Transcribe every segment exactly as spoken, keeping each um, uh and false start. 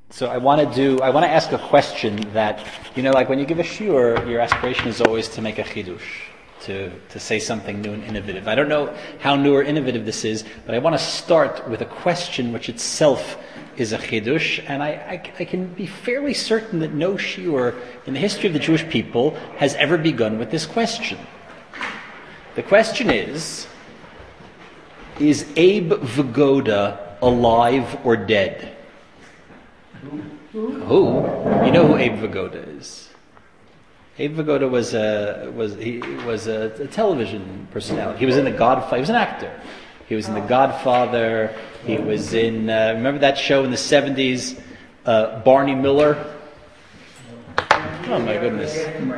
So I want to do, I want to ask a question that, you know, like when you give a shiur, your aspiration is always to make a chidush, to, to say something new and innovative. I don't know how new or innovative this is, but I want to start with a question which itself is a chidush, and I, I, I can be fairly certain that no shiur in the history of the Jewish people has ever begun with this question. The question is, is Abe Vigoda alive or dead? Who? Who? You know who Abe Vigoda is? Abe Vigoda was a was he was a, a television personality. He was in The Godfather. He was an actor. He was in The Godfather. He was in uh, remember that show in the seventies, uh, Barney Miller. Oh my goodness!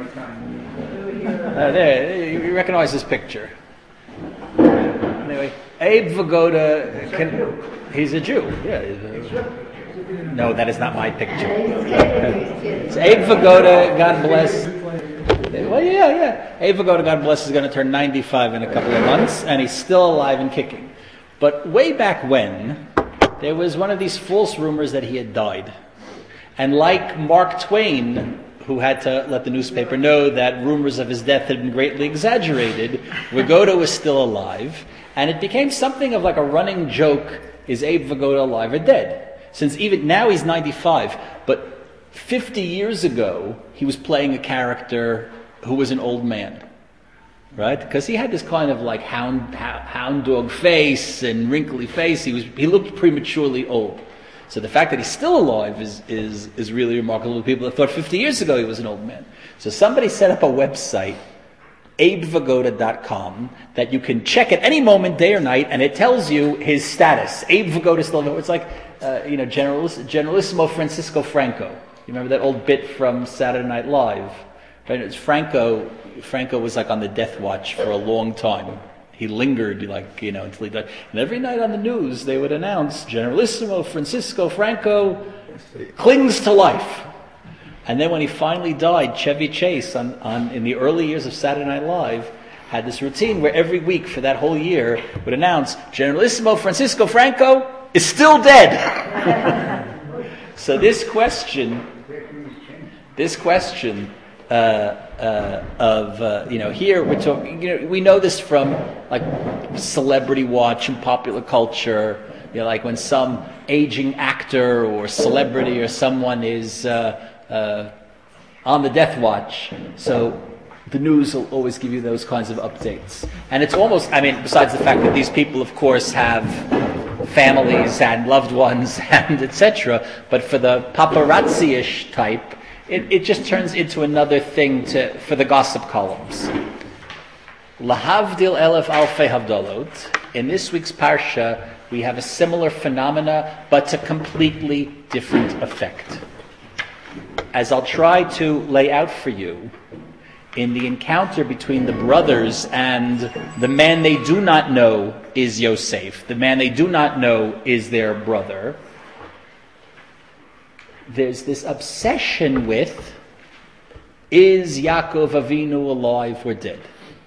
Uh, there, you recognize this picture. Anyway, Abe Vigoda. Can, he's a Jew. Yeah. He's a, No, that is not my picture. It's Abe Vigoda, God bless. Well, yeah, yeah. Abe Vigoda, God bless, is going to turn ninety-five in a couple of months, and he's still alive and kicking. But way back when, there was one of these false rumors that he had died. And like Mark Twain, who had to let the newspaper know that rumors of his death had been greatly exaggerated, Vigoda was still alive, and it became something of like a running joke, is Abe Vigoda alive or dead? Since even now he's ninety-five, but fifty years ago he was playing a character who was an old man, right? Because he had this kind of like hound hound dog face and wrinkly face. He was he looked prematurely old. So the fact that he's still alive is is is really remarkable. People that thought fifty years ago he was an old man. So somebody set up a website, abe vigoda dot com, that you can check at any moment, day or night, and it tells you his status. Abe Vigoda still alive. It's like Uh, you know, Generalis- Generalissimo Francisco Franco. You remember that old bit from Saturday Night Live? Right? It's Franco. Franco was like on the death watch for a long time. He lingered, like, you know, until he died. And every night on the news, they would announce Generalissimo Francisco Franco clings to life. And then when he finally died, Chevy Chase, on, on in the early years of Saturday Night Live, had this routine where every week for that whole year would announce Generalissimo Francisco Franco is still dead. So this question, this question uh, uh, of uh, you know, here we're talking. You know, we know this from like Celebrity Watch and popular culture. You know, like when some aging actor or celebrity or someone is uh, uh, on the death watch. So the news will always give you those kinds of updates. And it's almost, I mean, besides the fact that these people, of course, have families and loved ones and et cetera, but for the paparazzi-ish type, it, it just turns into another thing to for the gossip columns. Lahavdil elef alfei havdalot. In this week's parsha, we have a similar phenomena, but to completely different effect. As I'll try to lay out for you, in the encounter between the brothers and the man they do not know is Yosef, the man they do not know is their brother, there's this obsession with, is Yaakov Avinu alive or dead?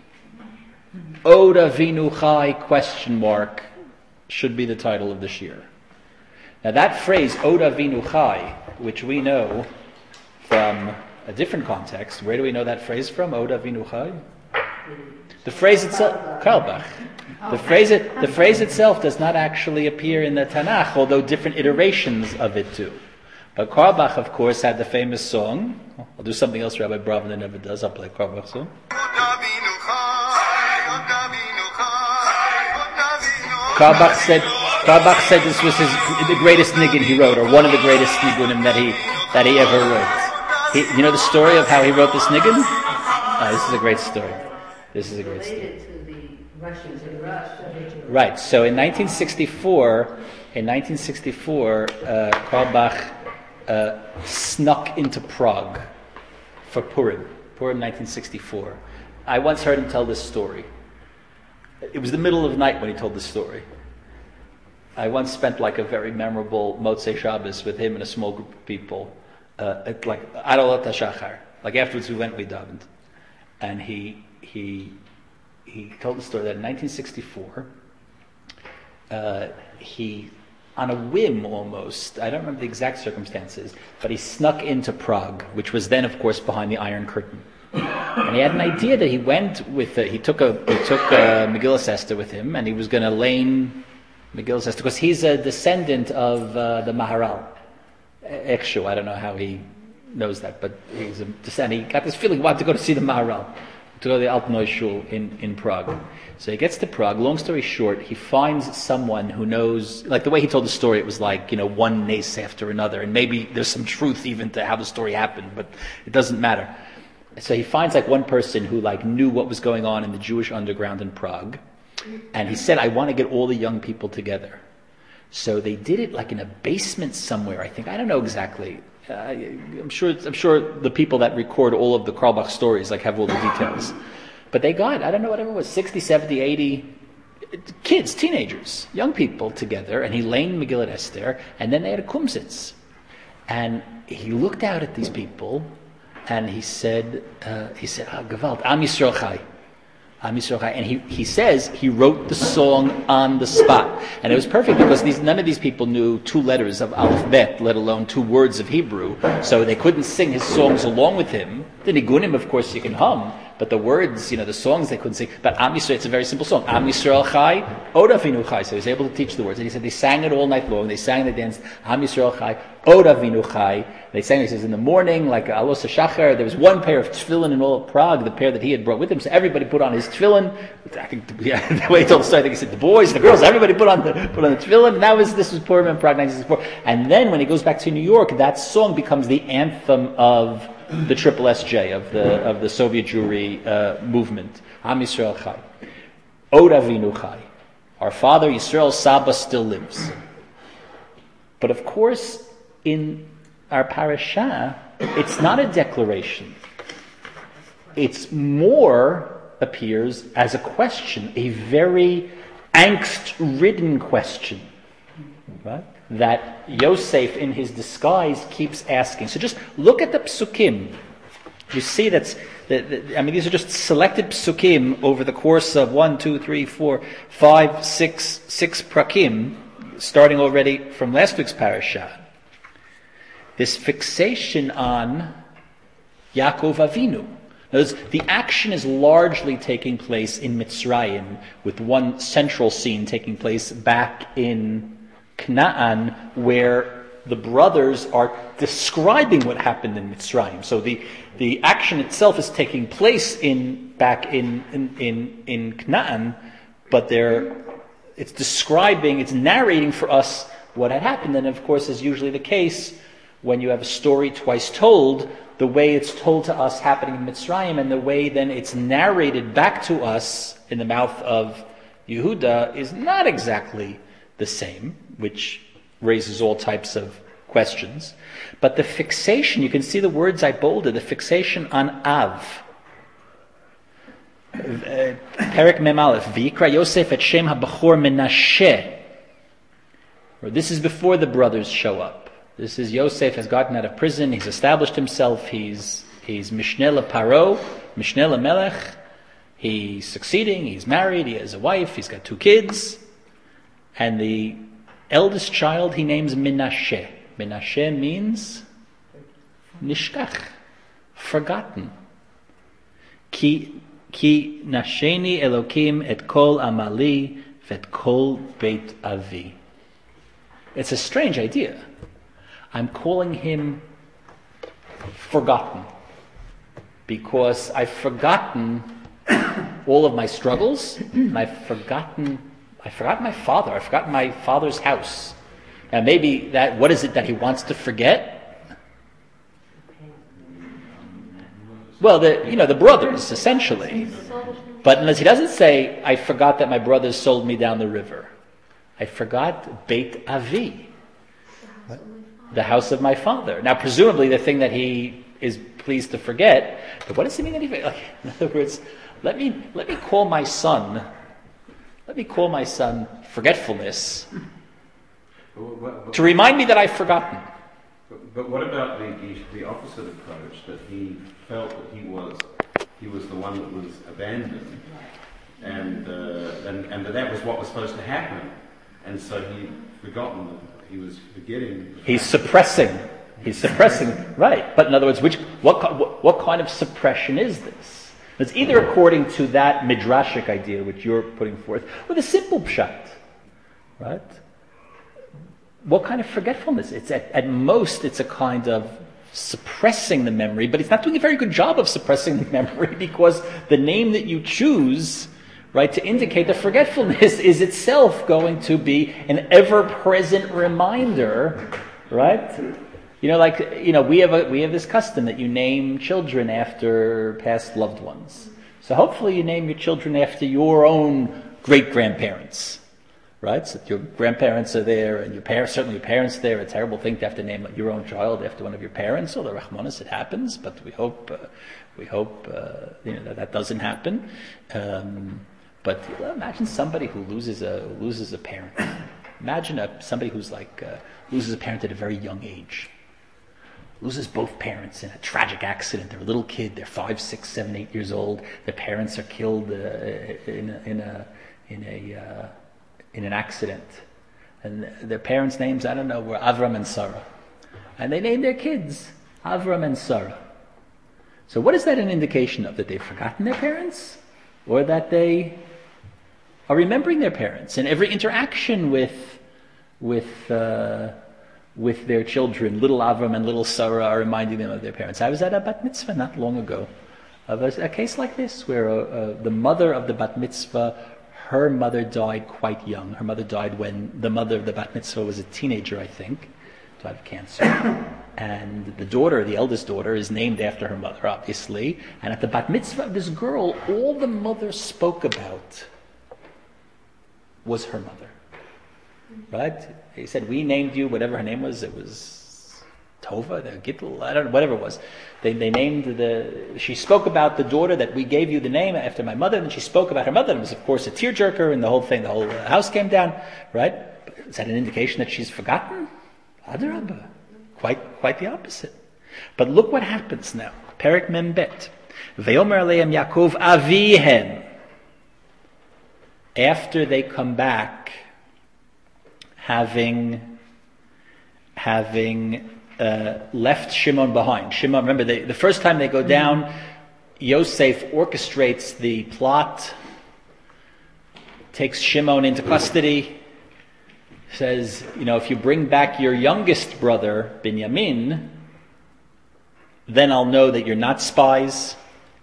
Od Avinu Chai, question mark, should be the title of the shiur. Now that phrase, Od Avinu Chai, which we know from a different context. Where do we know that phrase from? Od Avinu Chai? The phrase itself, Carlebach. The phrase, it, the phrase itself does not actually appear in the Tanakh, although different iterations of it do. But Carlebach, of course, had the famous song. I'll do something else Rabbi Bravner never does. I'll play Carlebach's song. Carlebach said, Carlebach said this was his, the greatest niggin he wrote, or one of the greatest niggunim that he that he ever wrote. He, you know the story of how he wrote this niggin? Oh, this is a great story. This is a great story. To the Russians in Russia. Right. So in nineteen sixty-four, in nineteen sixty-four, uh, Carlebach uh, snuck into Prague for Purim. Purim, nineteen sixty-four. I once heard him tell this story. It was the middle of the night when he told this story. I once spent like a very memorable Motzei Shabbos with him and a small group of people. Uh, at like Adolot HaShachar. Like afterwards we went, we davened. And he he he told the story that in nineteen sixty-four uh, he on a whim almost, I don't remember the exact circumstances, but he snuck into Prague, which was then, of course, behind the Iron Curtain. And he had an idea that he went with, uh, he took a he took uh, Megillas Esther with him, and he was going to lane Megillas Esther, because he's a descendant of uh, the Maharal. Ekshu, I don't know how he knows that, but he's a descendant. He got this feeling he wanted to go to see the Maharal, to go to the Altneu Shul in, in Prague. So he gets to Prague. Long story short, he finds someone who knows, like the way he told the story, it was like, you know, one nace after another, and maybe there's some truth even to how the story happened, but it doesn't matter. So he finds like one person who like knew what was going on in the Jewish underground in Prague, and he said, I want to get all the young people together. So they did it like in a basement somewhere, I think. I don't know exactly. Uh, I'm sure I'm sure the people that record all of the Karlbach stories like have all the details. But they got, I don't know, whatever it was, sixty, seventy, eighty kids, teenagers, young people together, and he laned Megillat Esther, and then they had a kumsitz. And he looked out at these people, and he said, uh, he said, ah, Gewalt, Am Yisrael Chai. Am Yisrael Chai. And he, he says he wrote the song on the spot. And it was perfect because these, none of these people knew two letters of Aleph Bet, let alone two words of Hebrew. So they couldn't sing his songs along with him. The Nigunim, of course, you can hum. But the words, you know, the songs they couldn't sing. But Am Yisrael, it's a very simple song. Am Yisrael Chai, Od Avinu Chai. So he was able to teach the words. And he said they sang it all night long. They sang, they danced. Am Yisrael Chai, Od Avinu Chai. They sang, he says, in the morning, like Alos HaShachar, there was one pair of tefillin in all of Prague, the pair that he had brought with him. So everybody put on his tefillin. I think, yeah, the way he told the story, I think he said, the boys, the girls, everybody put on the, put on the tefillin. And that was, this was Purim in Prague, nineteen sixty-four. And then when he goes back to New York, that song becomes the anthem of the Triple S J, of the of the Soviet Jewry uh, movement. Am Yisrael Chai. Od Avinu Chai. Our father, Yisrael Saba, still lives. But of course, in our parasha, it's not a declaration. It's more appears as a question, a very angst-ridden question, right? That Yosef, in his disguise, keeps asking. So just look at the psukim. You see that's, the, the, I mean, these are just selected psukim over the course of one, two, three, four, five, six, six prakim, starting already from last week's parasha. This fixation on Yaakov Avinu. Words, the action is largely taking place in Mitzrayim, with one central scene taking place back in Canaan, where the brothers are describing what happened in Mitzrayim. So the, the action itself is taking place in back in in, in, in Canaan, but they're it's describing, it's narrating for us what had happened. And of course, as usually the case, when you have a story twice told, the way it's told to us happening in Mitzrayim and the way then it's narrated back to us in the mouth of Yehuda is not exactly the same, which raises all types of questions. But the fixation, you can see the words I bolded, the fixation on Av. Perek Mem Aleph, V'yikra Yosef et Shem HaBachor Menashe. This is before the brothers show up. This is Yosef has gotten out of prison, he's established himself, he's he's Mishneh LeParo, Mishneh LeMelech, he's succeeding, he's married, he has a wife, he's got two kids, and the eldest child he names Menashe. Menashe means Nishkach, forgotten. Ki, ki nasheni Elokim et kol amali vet kol beit avi. It's a strange idea. I'm calling him forgotten because I've forgotten all of my struggles, and I've forgotten I forgot my father. I forgot my father's house. And maybe that, what is it that he wants to forget? Well, the you know the brothers essentially, but unless he doesn't say, I forgot that my brothers sold me down the river. I forgot Beit Avi. The house of my father. Now, presumably, the thing that he is pleased to forget. But what does it mean that he? Like, in other words, let me let me call my son. Let me call my son forgetfulness to remind me that I've forgotten. But, but what about the, the the opposite approach, that he felt that he was he was the one that was abandoned, and uh, and and that that was what was supposed to happen. and so he forgotten that he was forgetting. He's suppressing. He's suppressing, right? But in other words, which what what, what kind of suppression is this? It's either according to that midrashic idea which you're putting forth, or the simple pshat, right? What kind of forgetfulness? It's at, at most, it's a kind of suppressing the memory, but it's not doing a very good job of suppressing the memory because the name that you choose, right, to indicate the forgetfulness is itself going to be an ever-present reminder, right? You know, like, you know, we have a, we have this custom that you name children after past loved ones. So hopefully you name your children after your own great-grandparents. Right? So your grandparents are there, and your parents, certainly your parents are there. A terrible thing to have to name your own child after one of your parents. Although Rahmanas, it happens, but we hope, uh, we hope, uh, you know, that that doesn't happen. Um, but well, imagine somebody who loses a who loses a parent. Imagine a, somebody who's like uh, loses a parent at a very young age. Loses both parents in a tragic accident. They're a little kid. They're five, six, seven, eight years old. Their parents are killed uh, in a, in a in a uh, in an accident, and their parents' names, I don't know, were Avram and Sarah, and they named their kids Avram and Sarah. So what is that an indication of? That they've forgotten their parents, or that they are remembering their parents? And every interaction with with uh, with their children, little Avram and little Sarah, are reminding them of their parents. I was at a bat mitzvah not long ago of a, a case like this, where uh, uh, the mother of the bat mitzvah, her mother died quite young. Her mother died when the mother of the bat mitzvah was a teenager, I think, died of cancer. And the daughter, the eldest daughter, is named after her mother, obviously. And at the bat mitzvah of this girl, all the mother spoke about was her mother. Right? He said, we named you, whatever her name was, it was Tova, the Gittel, I don't know, whatever it was. They, they named the, she spoke about the daughter that we gave you the name after my mother, and then she spoke about her mother, and it was of course a tearjerker, and the whole thing, the whole uh, house came down, right? Is that an indication that she's forgotten? Adarabah. Quite, quite the opposite. But look what happens now. Perek Mem Bet. Ve'omer aleim Yaakov avihem. After they come back, having, having, Uh, left Shimon behind. Shimon, remember, they, the first time they go down, Yosef orchestrates the plot, takes Shimon into custody, says, you know, if you bring back your youngest brother, Binyamin, then I'll know that you're not spies.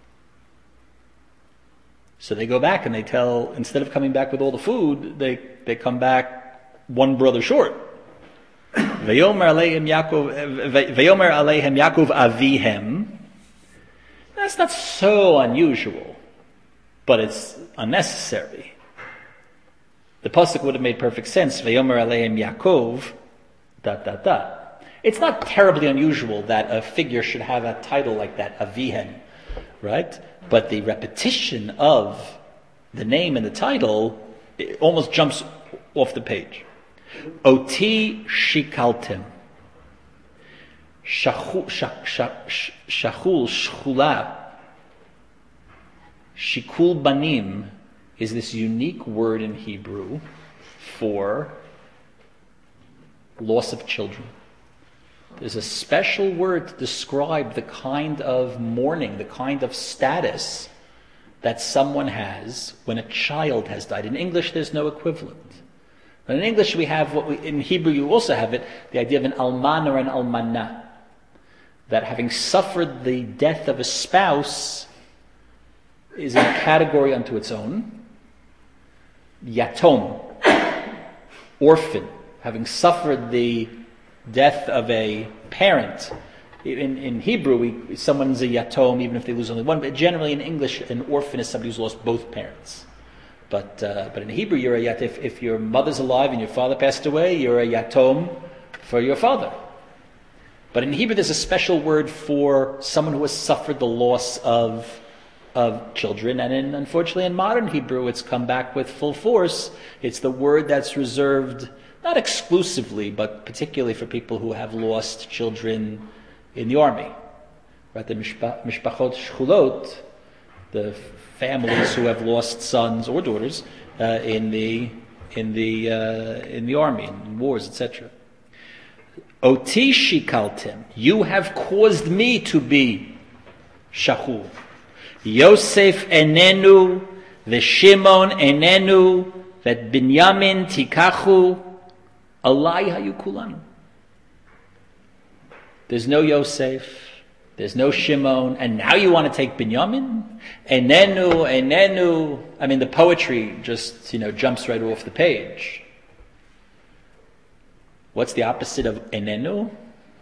So they go back and they tell, instead of coming back with all the food, they, they come back one brother short. Ve'yomer alehem Yaakov, Ve'yomer alehem Yaakov avihem. That's not so unusual, but it's unnecessary. The pasuk would have made perfect sense. Ve'yomer alehem Yaakov, dot dot dot. It's not terribly unusual that a figure should have a title like that, avihem, right? But the repetition of the name and the title, it almost jumps off the page. Oti shikaltem. Shachul shchula. Shikul banim is this unique word in Hebrew for loss of children. There's a special word to describe the kind of mourning, the kind of status that someone has when a child has died. In English, there's no equivalent. But in English, we have what we, in Hebrew, you also have it, the idea of an alman or an almanah. That having suffered the death of a spouse is a category unto its own. Yatom, orphan, having suffered the death of a parent. In, in Hebrew, we, someone's a yatom even if they lose only one, but generally in English, an orphan is somebody who's lost both parents. But uh, but in Hebrew, you're a yat. If, if your mother's alive and your father passed away, you're a yatom for your father. But in Hebrew, there's a special word for someone who has suffered the loss of of children, and in, unfortunately in modern Hebrew, it's come back with full force. It's the word that's reserved, not exclusively, but particularly for people who have lost children in the army. Right, the mishpachot shchulot, the families who have lost sons or daughters uh, in the in the uh, in the army, in wars, et cetera. Oti shikaltem, you have caused me to be shachul. Yosef enenu, v'Shimon enenu, v'et Binyamin tikachu, alai hayu kulanu. There's no Yosef, there's no Shimon, and now you want to take Binyamin? Enenu, enenu. I mean, the poetry just, you know, jumps right off the page. What's the opposite of enenu?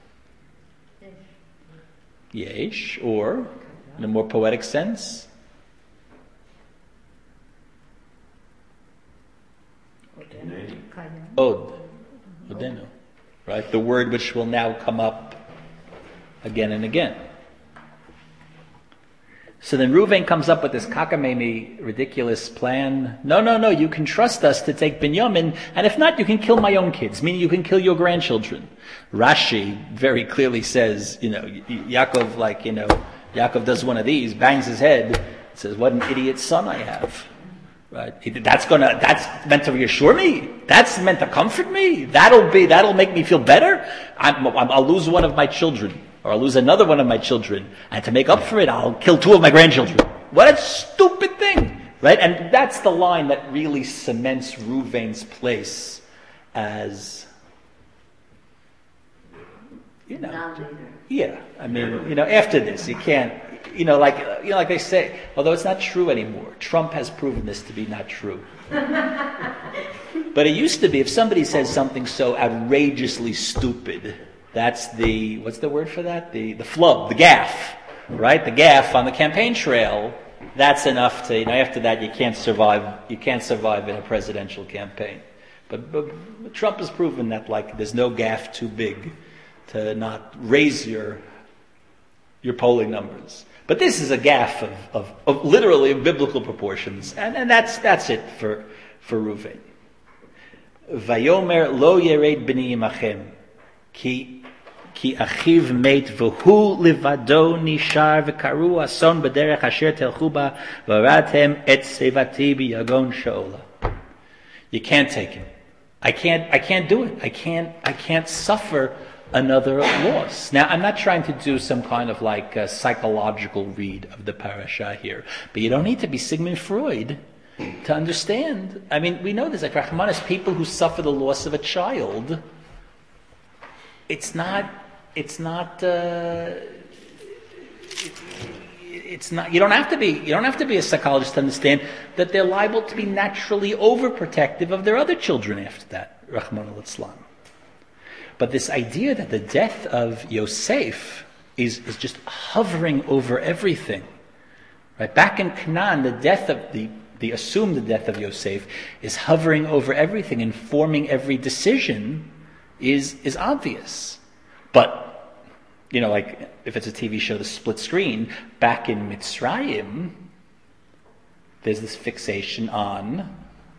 Yesh, or in a more poetic sense? Od. Odenu. Right? The word which will now come up again and again. So then Reuven comes up with this cockamamie, ridiculous plan. No, no, no, you can trust us to take Binyamin, and if not, you can kill my own kids, meaning you can kill your grandchildren. Rashi very clearly says, you know, Yaakov, like, you know, Yaakov does one of these, bangs his head, says, what an idiot son I have. Right? That's gonna, that's meant to reassure me? That's meant to comfort me? That'll be, that'll make me feel better? I'm, I'm, I'll lose one of my children. Or I'll lose another one of my children. And to make up for it, I'll kill two of my grandchildren. What a stupid thing! Right? And that's the line that really cements Reuven's place as, you know, yeah. I mean, you know, after this, you can't, you know, like, you know, like they say, although it's not true anymore. Trump has proven this to be not true. But it used to be, if somebody says something so outrageously stupid, that's the, what's the word for that? The the flub, the gaffe, right? The gaffe on the campaign trail. That's enough to, you know, after that you can't survive, you can't survive in a presidential campaign. But, but, but Trump has proven that, like, there's no gaffe too big to not raise your your polling numbers. But this is a gaffe of, of, of literally of biblical proportions. And, and that's that's it for, for Reuven. Vayomer lo yered b'ni imachem. Ki ki achiv meit v'hu livado nishar v'karu ason b'derech asher telchu ba v'aratem et sevati b'yagon she'ola. You can't take him. I can't. I can't do it. I can't. I can't suffer another loss. Now, I'm not trying to do some kind of like a psychological read of the parasha here, but you don't need to be Sigmund Freud to understand. I mean, we know this. Like Rahmanis, people who suffer the loss of a child. It's not, it's not, uh, it, it's not, you don't have to be, you don't have to be a psychologist to understand that they're liable to be naturally overprotective of their other children after that, Rahman al-Islam. But this idea that the death of Yosef is, is just hovering over everything, right? Back in Canaan, the death of the, the assumed death of Yosef is hovering over everything, informing every decision, is is obvious. But, you know, like if it's a T V show, the split screen, back in Mitzrayim, there's this fixation on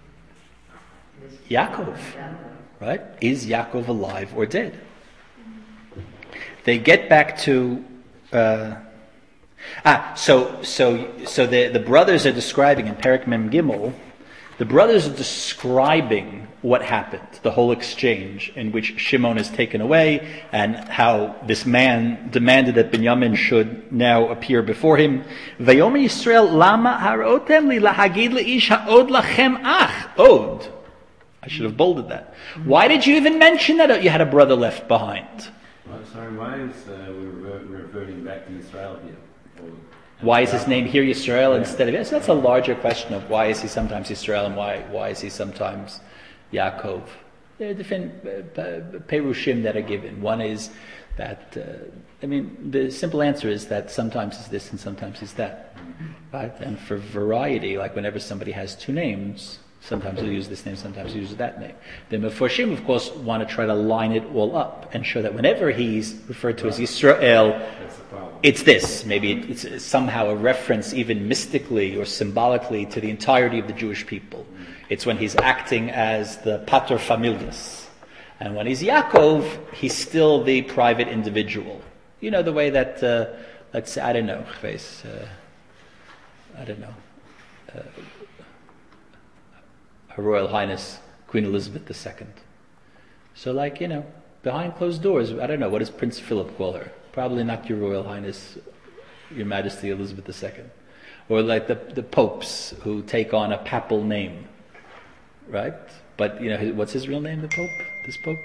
Yaakov, right? Is Yaakov alive or dead? They get back to uh, ah, so so so the the brothers are describing in Perek Mem Gimel. The brothers are describing what happened, the whole exchange in which Shimon is taken away and how this man demanded that Binyamin should now appear before him. Vayomer Yisrael lama harotem li lahagid leish haod lachem ach. Od. I should have bolded that. Why did you even mention that you had a brother left behind? Well, sorry, why is uh, we're reverting back to Israel here? Or, Why is his name here Yisrael instead of yes? That's a larger question of why is he sometimes Yisrael and why why is he sometimes Yaakov? There are different uh, perushim that are given. One is that uh, I mean the simple answer is that sometimes it's this and sometimes it's that, right? And for variety, like whenever somebody has two names, sometimes they'll use this name, sometimes they'll use that name. The Meforshim, of course, want to try to line it all up and show that whenever he's referred to as Yisrael, it's this. Maybe it's somehow a reference, even mystically or symbolically, to the entirety of the Jewish people. It's when he's acting as the pater familias. And when he's Yaakov, he's still the private individual. You know, the way that, uh, let's say, I don't know, uh, I don't know, uh, Her Royal Highness Queen Elizabeth the Second. So like, you know, behind closed doors, I don't know, what does Prince Philip call her? Probably not Your Royal Highness, Your Majesty Elizabeth the Second. Or like the, the popes who take on a papal name, right? But, you know, what's his real name, the Pope? This Pope?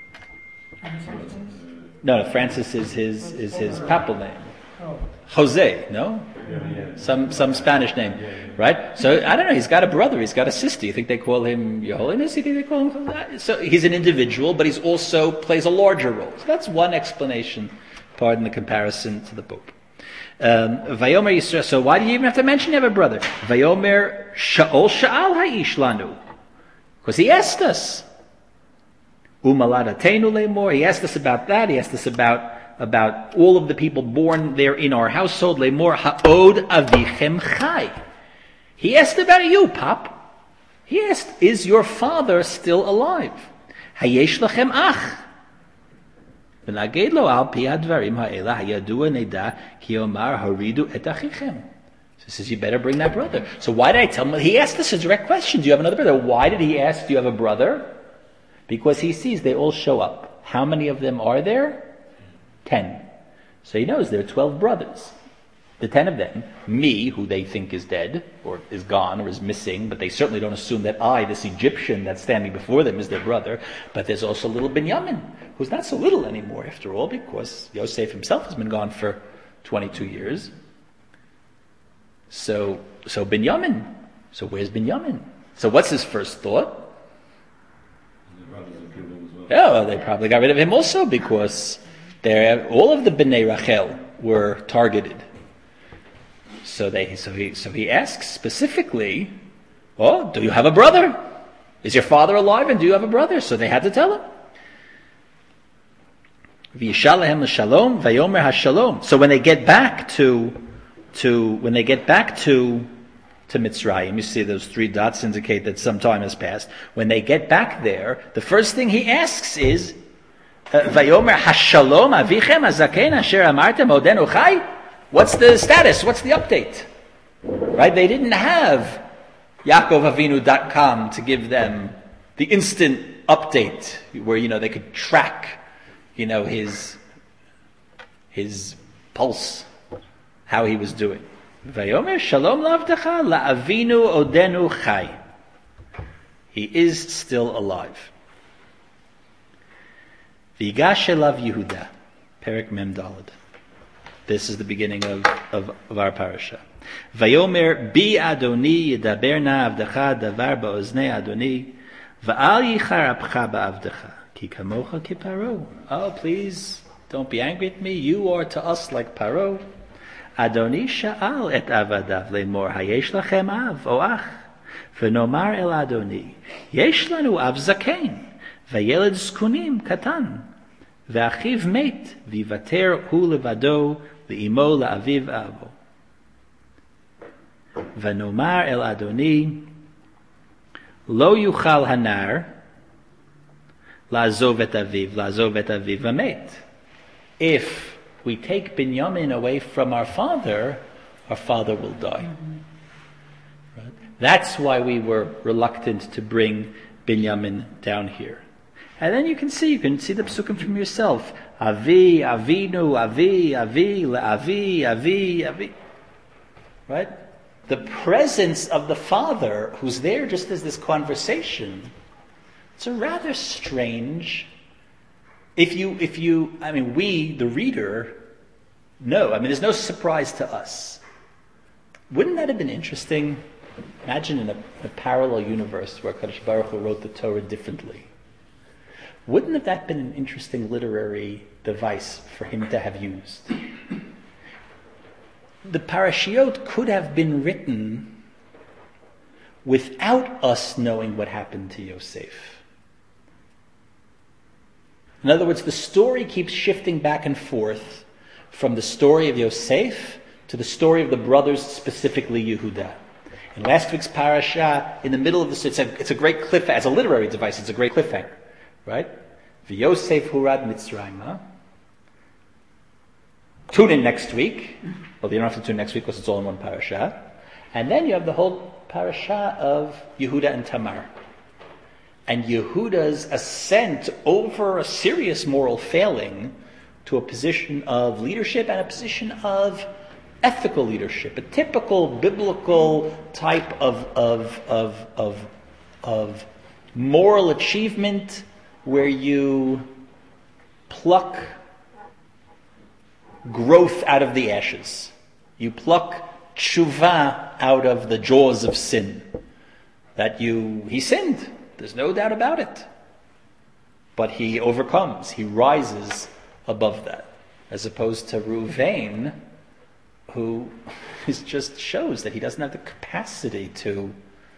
No, no, Francis is his is his papal name. Jose, no? Some some Spanish name, right? So, I don't know, he's got a brother, he's got a sister. You think they call him Your Holiness? You think they call him that? So, he's an individual, but he's also plays a larger role. So, that's one explanation, pardon the comparison to the Pope. Um, Vayomer Yisrael, so why do you even have to mention you have a brother? Vayomer Sha'ol Sha'al Ha'ish Lanu. Because he asked us. Umaladatenu Lemor, he asked us about that, he asked us about about all of the people born there in our household. Lemor Ha'od Avichem Chai. He asked about you, Pop. He asked, is your father still alive? Hayesh Lachem Ach. V'naged lo al pi hadvarim ha'ela hayadua neda ki omar haridu et achichem. So he says, you better bring that brother. So why did I tell him? He asked us a direct question. Do you have another brother? Why did he ask, do you have a brother? Because he sees they all show up. How many of them are there? Ten. So he knows there are twelve brothers. The ten of them, me, who they think is dead, or is gone, or is missing, but they certainly don't assume that I, this Egyptian that's standing before them, is their brother. But there's also little Binyamin, who's not so little anymore, after all, because Yosef himself has been gone for twenty-two years. So, so Binyamin. So where's Binyamin? So what's his first thought? Yeah, well, they probably got rid of him also, because all of the Bnei Rachel were targeted. So they, so he, so he asks specifically, "Oh, do you have a brother? Is your father alive? And do you have a brother?" So they had to tell him. V'yishalahem l'shalom, vayomer hashalom. So when they get back to, to when they get back to, to Mitzrayim, you see those three dots indicate that some time has passed. When they get back there, the first thing he asks is, "Vayomer hashalom avichem azaken asher amartem odenu chai." What's the status? What's the update? Right? They didn't have Yaakov Avinu dot com to give them the instant update where, you know, they could track, you know, his his pulse, how he was doing. Vayomer shalom lavdecha la'avinu odenu chai. He is still alive. V'yigash elav Yehuda, Perek Mem Daled. This is the beginning of, of, of our parasha. Vayomer bi Adoni yedaber na avdecha davar ba'oznei Adoni va'al yichar apcha ba'avdecha ki kamocha ki Paro. Oh, please, don't be angry at me. You are to us like Paro. Adoni sha'al et avadav lemor hayesh lachem av o ach v'nomar el Adoni yesh lanu av zaken v'yeled zkunim katan v'achiv met v'yivater hu levado v'imo la'aviv avo v'nomar el Adoni lo yuchal hanar la'azov et aviv la'azov et aviv v'met. If we take Binyamin away from our father, our father will die. Right? That's why we were reluctant to bring Binyamin down here. And then you can see, you can see the psukim from yourself. Avi, Avinu, Avi, Avi, Avi, Avi, Avi. Right? The presence of the father, who's there just as this conversation, it's a rather strange. If you, if you, I mean, we, the reader, know. I mean, there's no surprise to us. Wouldn't that have been interesting? Imagine in a, a parallel universe where Kadosh Baruch Hu wrote the Torah differently. Wouldn't have that been an interesting literary device for him to have used? The parashiot could have been written without us knowing what happened to Yosef. In other words, the story keeps shifting back and forth from the story of Yosef to the story of the brothers, specifically Yehuda. In last week's parasha, in the middle of this, it's a, it's a great cliffhanger. As a literary device, it's a great cliffhanger. Right? V'Yosef hurad Mitzrayma. Tune in next week. Well, you don't have to tune in next week because it's all in one parasha. And then you have the whole parasha of Yehuda and Tamar. and Yehuda's ascent over a serious moral failing to a position of leadership and a position of ethical leadership, a typical biblical type of of of of, of moral achievement where you pluck growth out of the ashes. You pluck tshuva out of the jaws of sin. That you, he sinned. There's no doubt about it. But he overcomes. He rises above that. As opposed to Ruvain, who is just shows that he doesn't have the capacity to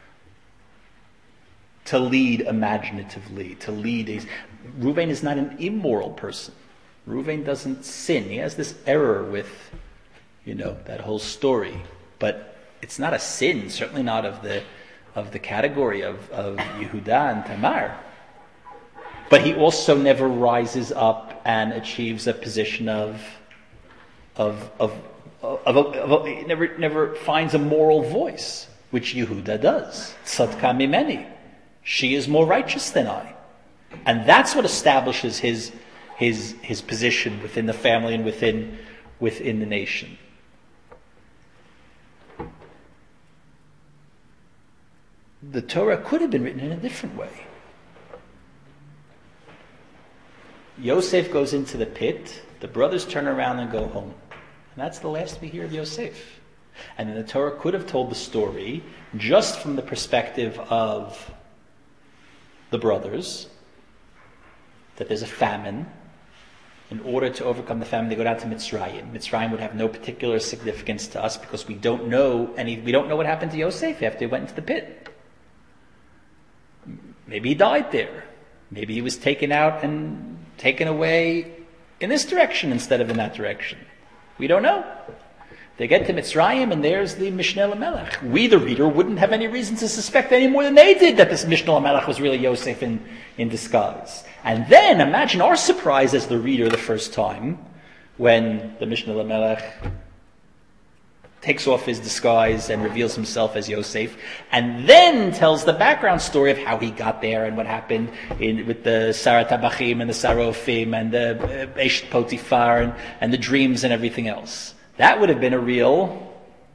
to lead imaginatively, to lead. A, Ruvain is not an immoral person. Ruvain doesn't sin. He has this error with, you know, that whole story. But it's not a sin, certainly not of the of the category of, of Yehuda and Tamar. But he also never rises up and achieves a position of of of of, of, of, of he never never finds a moral voice, which Yehuda does. Tzadka mimeni. She is more righteous than I. And that's what establishes his his his position within the family and within within the nation. The Torah could have been written in a different way. Yosef goes into the pit, the brothers turn around and go home. And that's the last we hear of Yosef. And then the Torah could have told the story just from the perspective of the brothers, that there's a famine. In order to overcome the famine, they go down to Mitzrayim. Mitzrayim would have no particular significance to us because we don't know any. We don't know what happened to Yosef after he went into the pit. Maybe he died there. Maybe he was taken out and taken away in this direction instead of in that direction. We don't know. They get to Mitzrayim and there's the Mishneh Lamelech. We, the reader, wouldn't have any reason to suspect any more than they did that this Mishneh Lamelech was really Yosef in, in disguise. And then imagine our surprise as the reader the first time when the Mishneh Lamelech takes off his disguise and reveals himself as Yosef, and then tells the background story of how he got there and what happened in, with the Sarah Tabachim and the Sarofim and the Eshet Potifar and, and the dreams and everything else. That would have been a real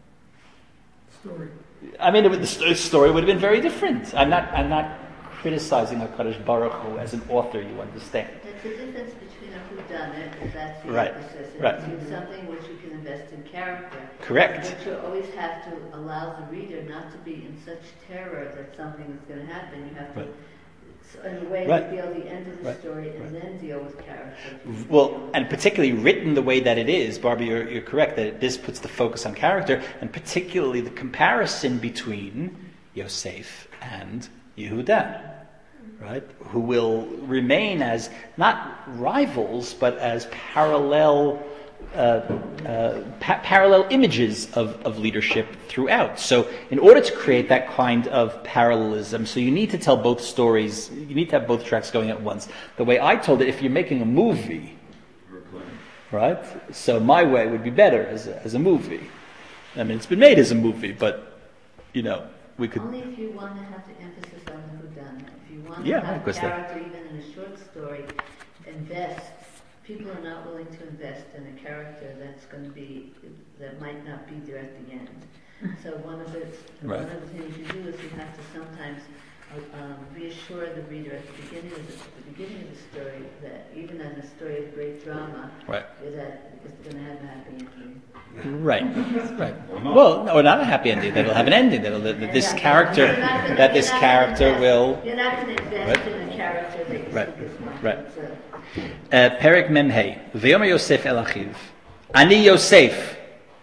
story. I mean, it would, the story would have been very different. I'm not. I'm not criticizing HaKadosh Baruch Hu as an author. You understand? There's a difference between a whodunit, if that's the Right. emphasis, and Right. it's something which you can invest in character. Correct. But you always have to allow the reader not to be in such terror that something is going to happen. You have to, Right. so in a way, Right. reveal the end of the Right. story and then deal with character. Well, and particularly written the way that it is, Barbie, you're, you're correct that this puts the focus on character, and particularly the comparison between Yosef and Yehuda, right? Who will remain as not rivals, but as parallel uh, uh, pa- parallel images of, of leadership throughout. So, in order to create that kind of parallelism, so you need to tell both stories. You need to have both tracks going at once. The way I told it, if you're making a movie, right? So my way would be better as a, as a movie. I mean, it's been made as a movie, but you know, we could. Only if you want to have the emphasis on the whodunit. If you want Yeah, to of have course that- character, even in a short story, invest. People are not willing to invest in a character that's going to be, that might not be there at the end. So one of the Right. one of the things you do is you have to sometimes uh, um, reassure the reader at the beginning of the, the beginning of the story that even in a story of great drama, Right. that it's going to have a happy ending. Right, right. Well, no, not a happy ending. That'll have an ending. That'll that that this character, You're not gonna- that this you're not gonna character invest- will. You're not going to invest Right. in a character that you Right. think is one. Right. It's a- Perek Memhei. V'yomer Yosef el Achiv. Ani Yosef.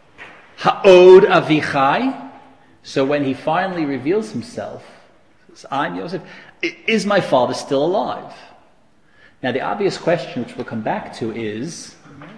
Ha'od Avichai. So when he finally reveals himself, says, I'm Yosef. "I- Is my father still alive?" Now the obvious question, which we'll come back to, is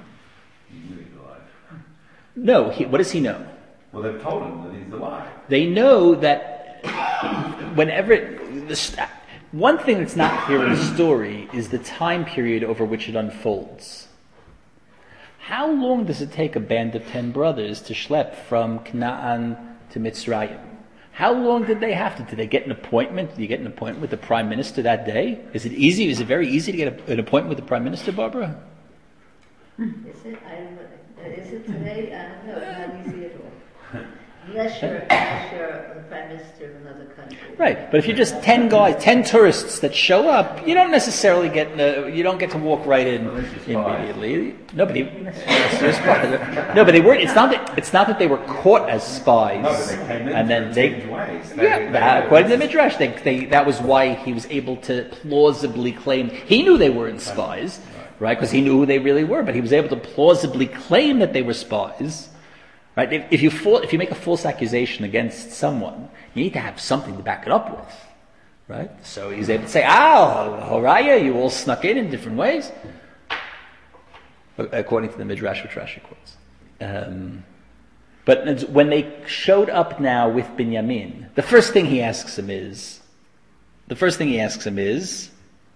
no. He, what does he know? Well, they've told him that he's alive. They know that whenever the st- one thing that's not clear in the story is the time period over which it unfolds. How long does it take a band of ten brothers to schlep from Canaan to Mitzrayim? How long did they have to? Did they get an appointment? Did you get an appointment with the prime minister that day? Is it easy? Is it very easy to get a, an appointment with the prime minister, Barbara? Is it? I don't know. Is it today? I don't know. It's not easy at all. Unless you're, unless you're the prime minister of another country. Right, but if you're just ten guys, ten tourists that show up, you don't necessarily get the, you don't get to walk right in immediately. No, but, he, no, but they weren't. It's not that it's not that they were caught as spies, No, but they came in and then through they, Tim's ways. They- yeah, they- that- they- according to the midrash, they, they, that was why he was able to plausibly claim he knew they weren't spies, right? Because he knew who they really were, but he was able to plausibly claim that they were spies. Right? If, if you fall, if you make a false accusation against someone, you need to have something to back it up with, right? So he's able to say, "Ah, Horaya, you all snuck in in different ways," according to the midrash which Rashi quotes. Um, but when they showed up now with Binyamin, the first thing he asks him is, the first thing he asks him is,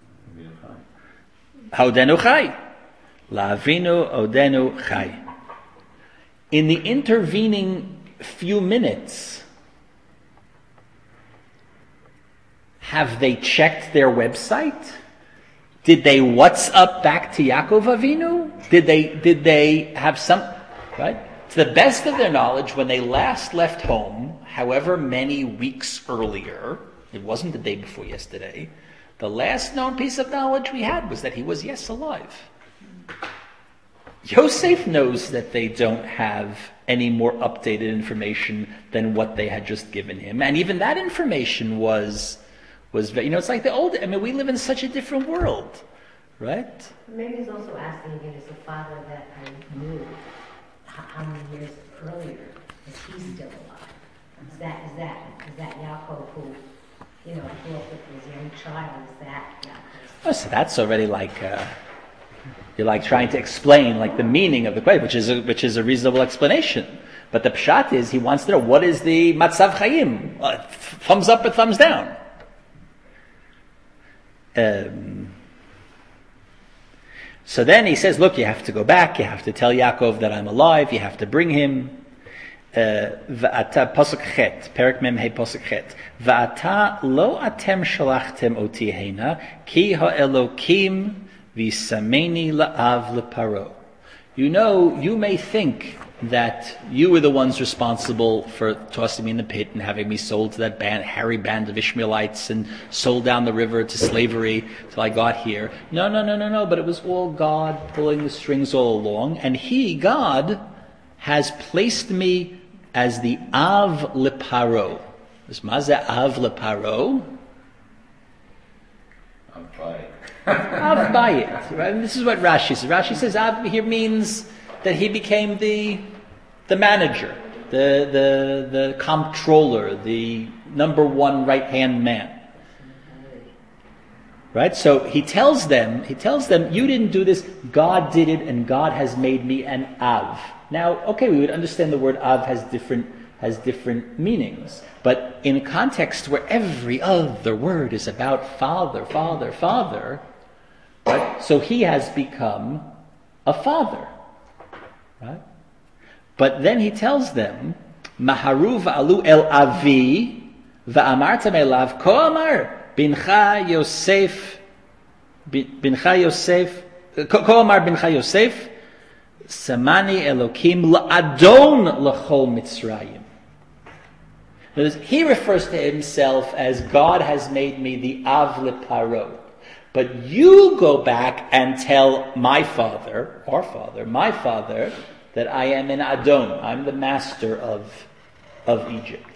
"Haudenu chai, la'avinu odenu chai." In the intervening few minutes, have they checked their website? Did they WhatsApp back to Yaakov Avinu? Did they, did they have some, right? To the best of their knowledge, when they last left home, however many weeks earlier, it wasn't the day before yesterday, the last known piece of knowledge we had was that he was, yes, alive. Yosef knows that they don't have any more updated information than what they had just given him. And even that information was, was you know, it's like the old, I mean, we live in such a different world, right? Maybe he's also asking again, is the father that I knew, how, how many years earlier is he still alive? Is that, is that, is that Yaakov who, you know, grew up with his young child, is that Yaakov? Oh, so that's already like, uh, you're like trying to explain like the meaning of the question, which is a, which is a reasonable explanation. But the pshat is he wants to know what is the matzav chayim, uh, thumbs up or thumbs down. Um, so then he says, look, you have to go back. You have to tell Yaakov that I'm alive. You have to bring him. Va'ata pasuk chet, perik mem hey pasuk chet. Va'ata lo atem shalachtem oti hena ki ha'elokim V'sameni la'av leparo. You know, you may think that you were the ones responsible for tossing me in the pit and having me sold to that band, hairy band of Ishmaelites and sold down the river to slavery till I got here. No, no, no, no, no, but it was all God pulling the strings all along, and He, God, has placed me as the Av leparo. This mazeh Av leparo. Av bayit, right? And this is what Rashi says. Rashi says Av here means that he became the the manager, the the the comptroller, the number one right hand man. Right? So he tells them, he tells them, you didn't do this, God did it, and God has made me an Av. Now, okay, we would understand the word Av has different has different meanings. But in a context where every other word is about father, father, father, right? So he has become a father, right? But then he tells them, Maharu va'alu el avi va'amartam elav ko amar bincha Yosef bincha Yosef ko amar bincha Yosef samani elokim la'adon l'chol Mitzrayim. He refers to himself as God has made me the Av leparo. But you go back and tell my father, our father, my father, that I am an Adon. I'm the master of, of Egypt.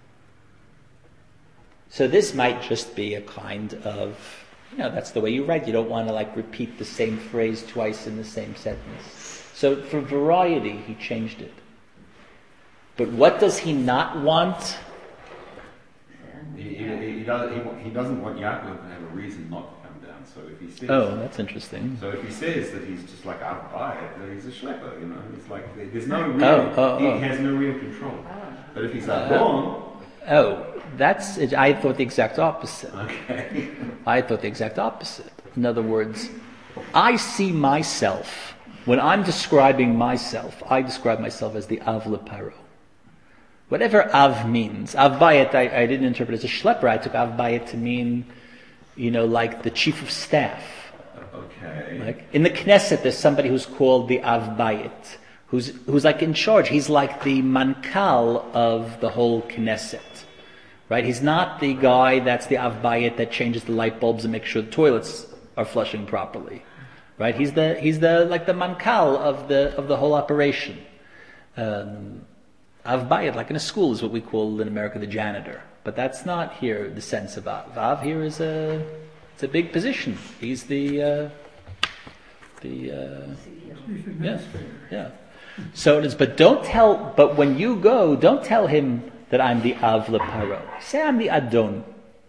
So this might just be a kind of, you know, that's the way you write. You don't want to like repeat the same phrase twice in the same sentence. So for variety, he changed it. But what does he not want? He, he, he, does, he, he doesn't want Yaakov to have a reason not to come down. So if he says, Oh, that's interesting. so if he says that he's just like out by it, then he's a schlepper. You know, it's like there's no real. Oh, oh, he oh. has no real control. But if he's like wrong, Oh, that's it. I thought the exact opposite. okay. I thought the exact opposite. In other words, I see myself, when I'm describing myself, I describe myself as the Av leparo. Whatever Av means. Av Bayit, I, I didn't interpret as a schlepper. I took Av Bayit to mean, you know, like the chief of staff. Okay. Like in the Knesset, there's somebody who's called the Av Bayit, who's who's like in charge. He's like the mankal of the whole Knesset, right? He's not the guy that's the Av Bayit that changes the light bulbs and makes sure the toilets are flushing properly, right? He's the he's the like the mankal of the of the whole operation. Um, Av Bayit, like in a school, is what we call in America the janitor. But that's not here the sense of Av. Av here is a it's a big position. He's the uh, the uh, Chief yeah administrator. yeah. So it is. But don't tell. But when you go, don't tell him that I'm the Av LeParo. Say I'm the Adon.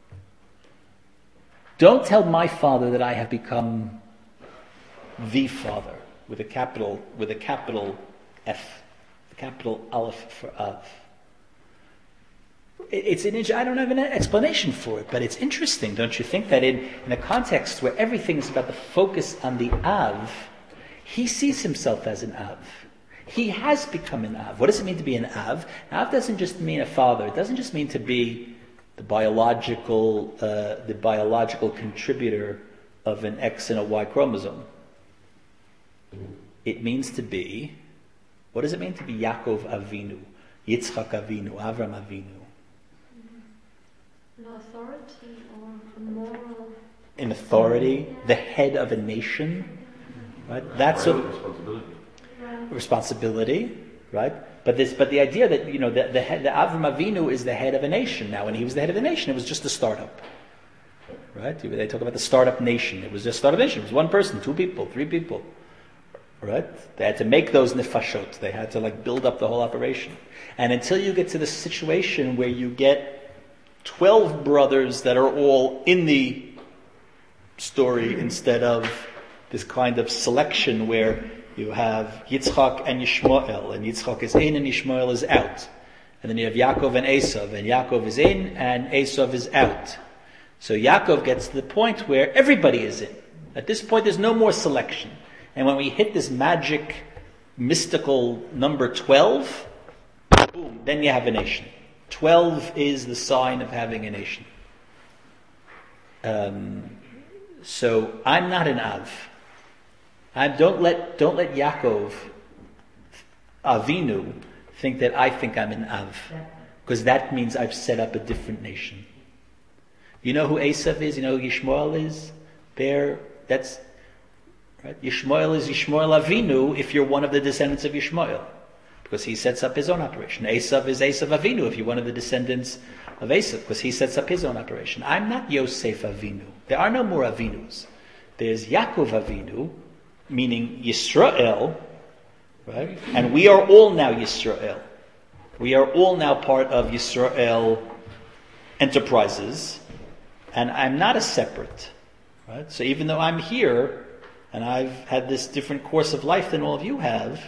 Don't tell my father that I have become the father with a capital with a capital F. Capital Aleph for Av. It's an, I don't have an explanation for it, but it's interesting, don't you think, that in, in a context where everything is about the focus on the Av, he sees himself as an Av. He has become an Av. What does it mean to be an Av? Av doesn't just mean a father. It doesn't just mean to be the biological, uh, the biological contributor of an X and a Y chromosome. It means to be. What does it mean to be Yaakov Avinu, Yitzchak Avinu, Avram Avinu? An authority or a moral... In authority, the head of a nation, right? That's Right, a responsibility. responsibility, right? But this, but the idea that you know the the, head, the Avram Avinu is the head of a nation. Now, when he was the head of the nation, it was just a startup, right? They talk about the startup nation. It was just a startup nation. It was one person, two people, three people. Right? They had to make those nefashot. They had to like build up the whole operation. And until you get to the situation where you get twelve brothers that are all in the story instead of this kind of selection where you have Yitzchak and Yishmael, and Yitzchak is in and Yishmael is out. And then you have Yaakov and Esav, and Yaakov is in and Esav is out. So Yaakov gets to the point where everybody is in. At this point there's no more selection. And when we hit this magic, mystical number twelve, boom, then you have a nation. twelve is the sign of having a nation. Um, so I'm not an Av. I don't let don't let Yaakov Avinu think that I think I'm an Av, because that means I've set up a different nation. You know who Esav is? You know who Yishmael is? There, that's. Right? Yishmael is Yishmael Avinu if you're one of the descendants of Yishmael, because he sets up his own operation. Esav is Esav Avinu if you're one of the descendants of Esav, because he sets up his own operation. I'm not Yosef Avinu. There are no more Avinus. There's Yaakov Avinu, meaning Yisrael, right? And we are all now Yisrael. We are all now part of Yisrael enterprises, and I'm not a separate, right? So even though I'm here, and I've had this different course of life than all of you have,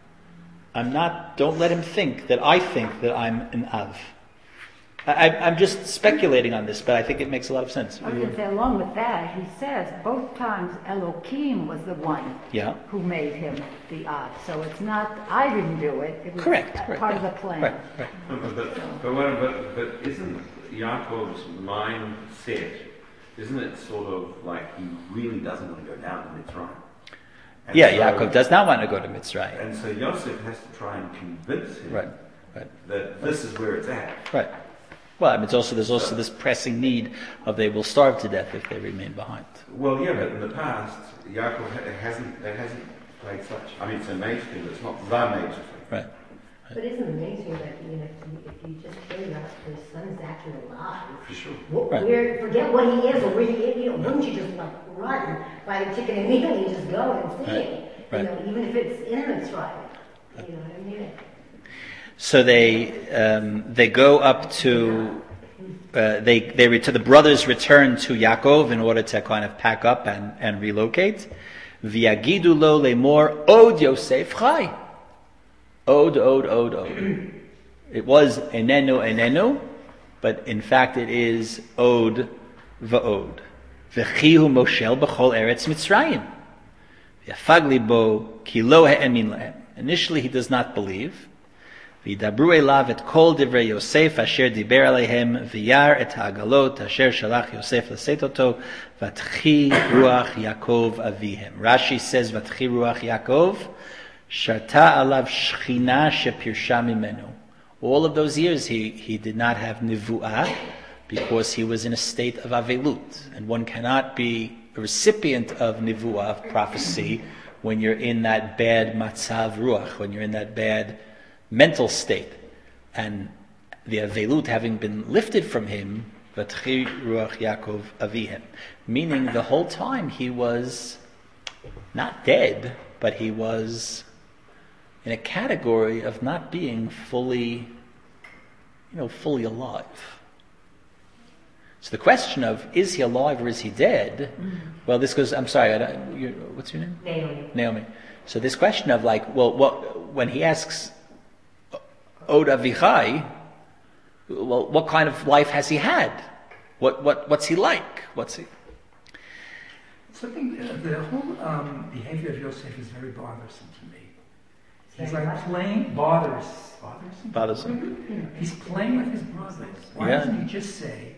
I'm not, don't let him think that I think that I'm an Av. I, I'm just speculating on this, but I think it makes a lot of sense. I was going to say, along with that, he says both times Elohim was the one Yeah. who made him the Av. So it's not, I didn't do it. It was Correct, a correct, part yeah. of the plan. Right, right. No, but, but, but, what- but, but isn't Yaakov's mindset, isn't it sort of like he really doesn't want to go down to Mitzrayim? And Yeah, so- Yaakov does not want to go to Mitzrayim. And so Yosef has to try and convince him Right, right, that this is where it's at. right. Well, I mean, it's also there's also this pressing need of they will starve to death if they remain behind. Well, yeah, but in the past, Yaakov ha- hasn't, it hasn't played such, I mean, it's a major thing, but it's not the major thing. Right. But isn't it amazing that even if you, if you just figure out his son is actually alive, For sure. wh- Right. where, forget what he is or where he is, you know, wouldn't you just like run, buy the ticket immediately and just go and see Right. it? Right. You know, even if it's in Mitzrayim. You know what I mean? So they um, they go up to uh, they they re- to the brothers return to Yaakov in order to kind of pack up and, and relocate. V'yagidu lo lemor od Yosef chai. Od od od od. It was enenu enenu, but in fact it is od va'od. V'chihu moshel b'chol eretz Mitzrayim. V'yafag libo ki lo ha'emin lahem. Initially he does not believe. V'yidabru elav et kol divrei Yosef asher diber alehem v'yar et ha'agalot asher shalach Yosef l'setoto v'atchi ruach Yaakov avihem. Rashi says v'atchi ruach Yaakov sharta alav shchina shepirsha mimenu. All of those years he, he did not have nivu'ah because he was in a state of avelut. And one cannot be a recipient of nivu'ah, of prophecy, when you're in that bad matzav ruach, when you're in that bad mental state. And the avelut having been lifted from him, v'tchi ruach Yaakov avihem. Meaning the whole time he was not dead, but he was in a category of not being fully, you know, fully alive. So the question of, is he alive or is he dead? Mm-hmm. Well, this goes, I'm sorry, I don't, you, what's your name? Naomi. Naomi. So this question of like, well, what, when he asks, Od Avichai, well, what kind of life has he had? What, what, what's he like? What's he? So I think uh, the whole um, behavior of Yosef is very bothersome to me. He's like playing, bothers, bothersome? Bothersome. He's playing with his brothers. Why Yeah. doesn't he just say,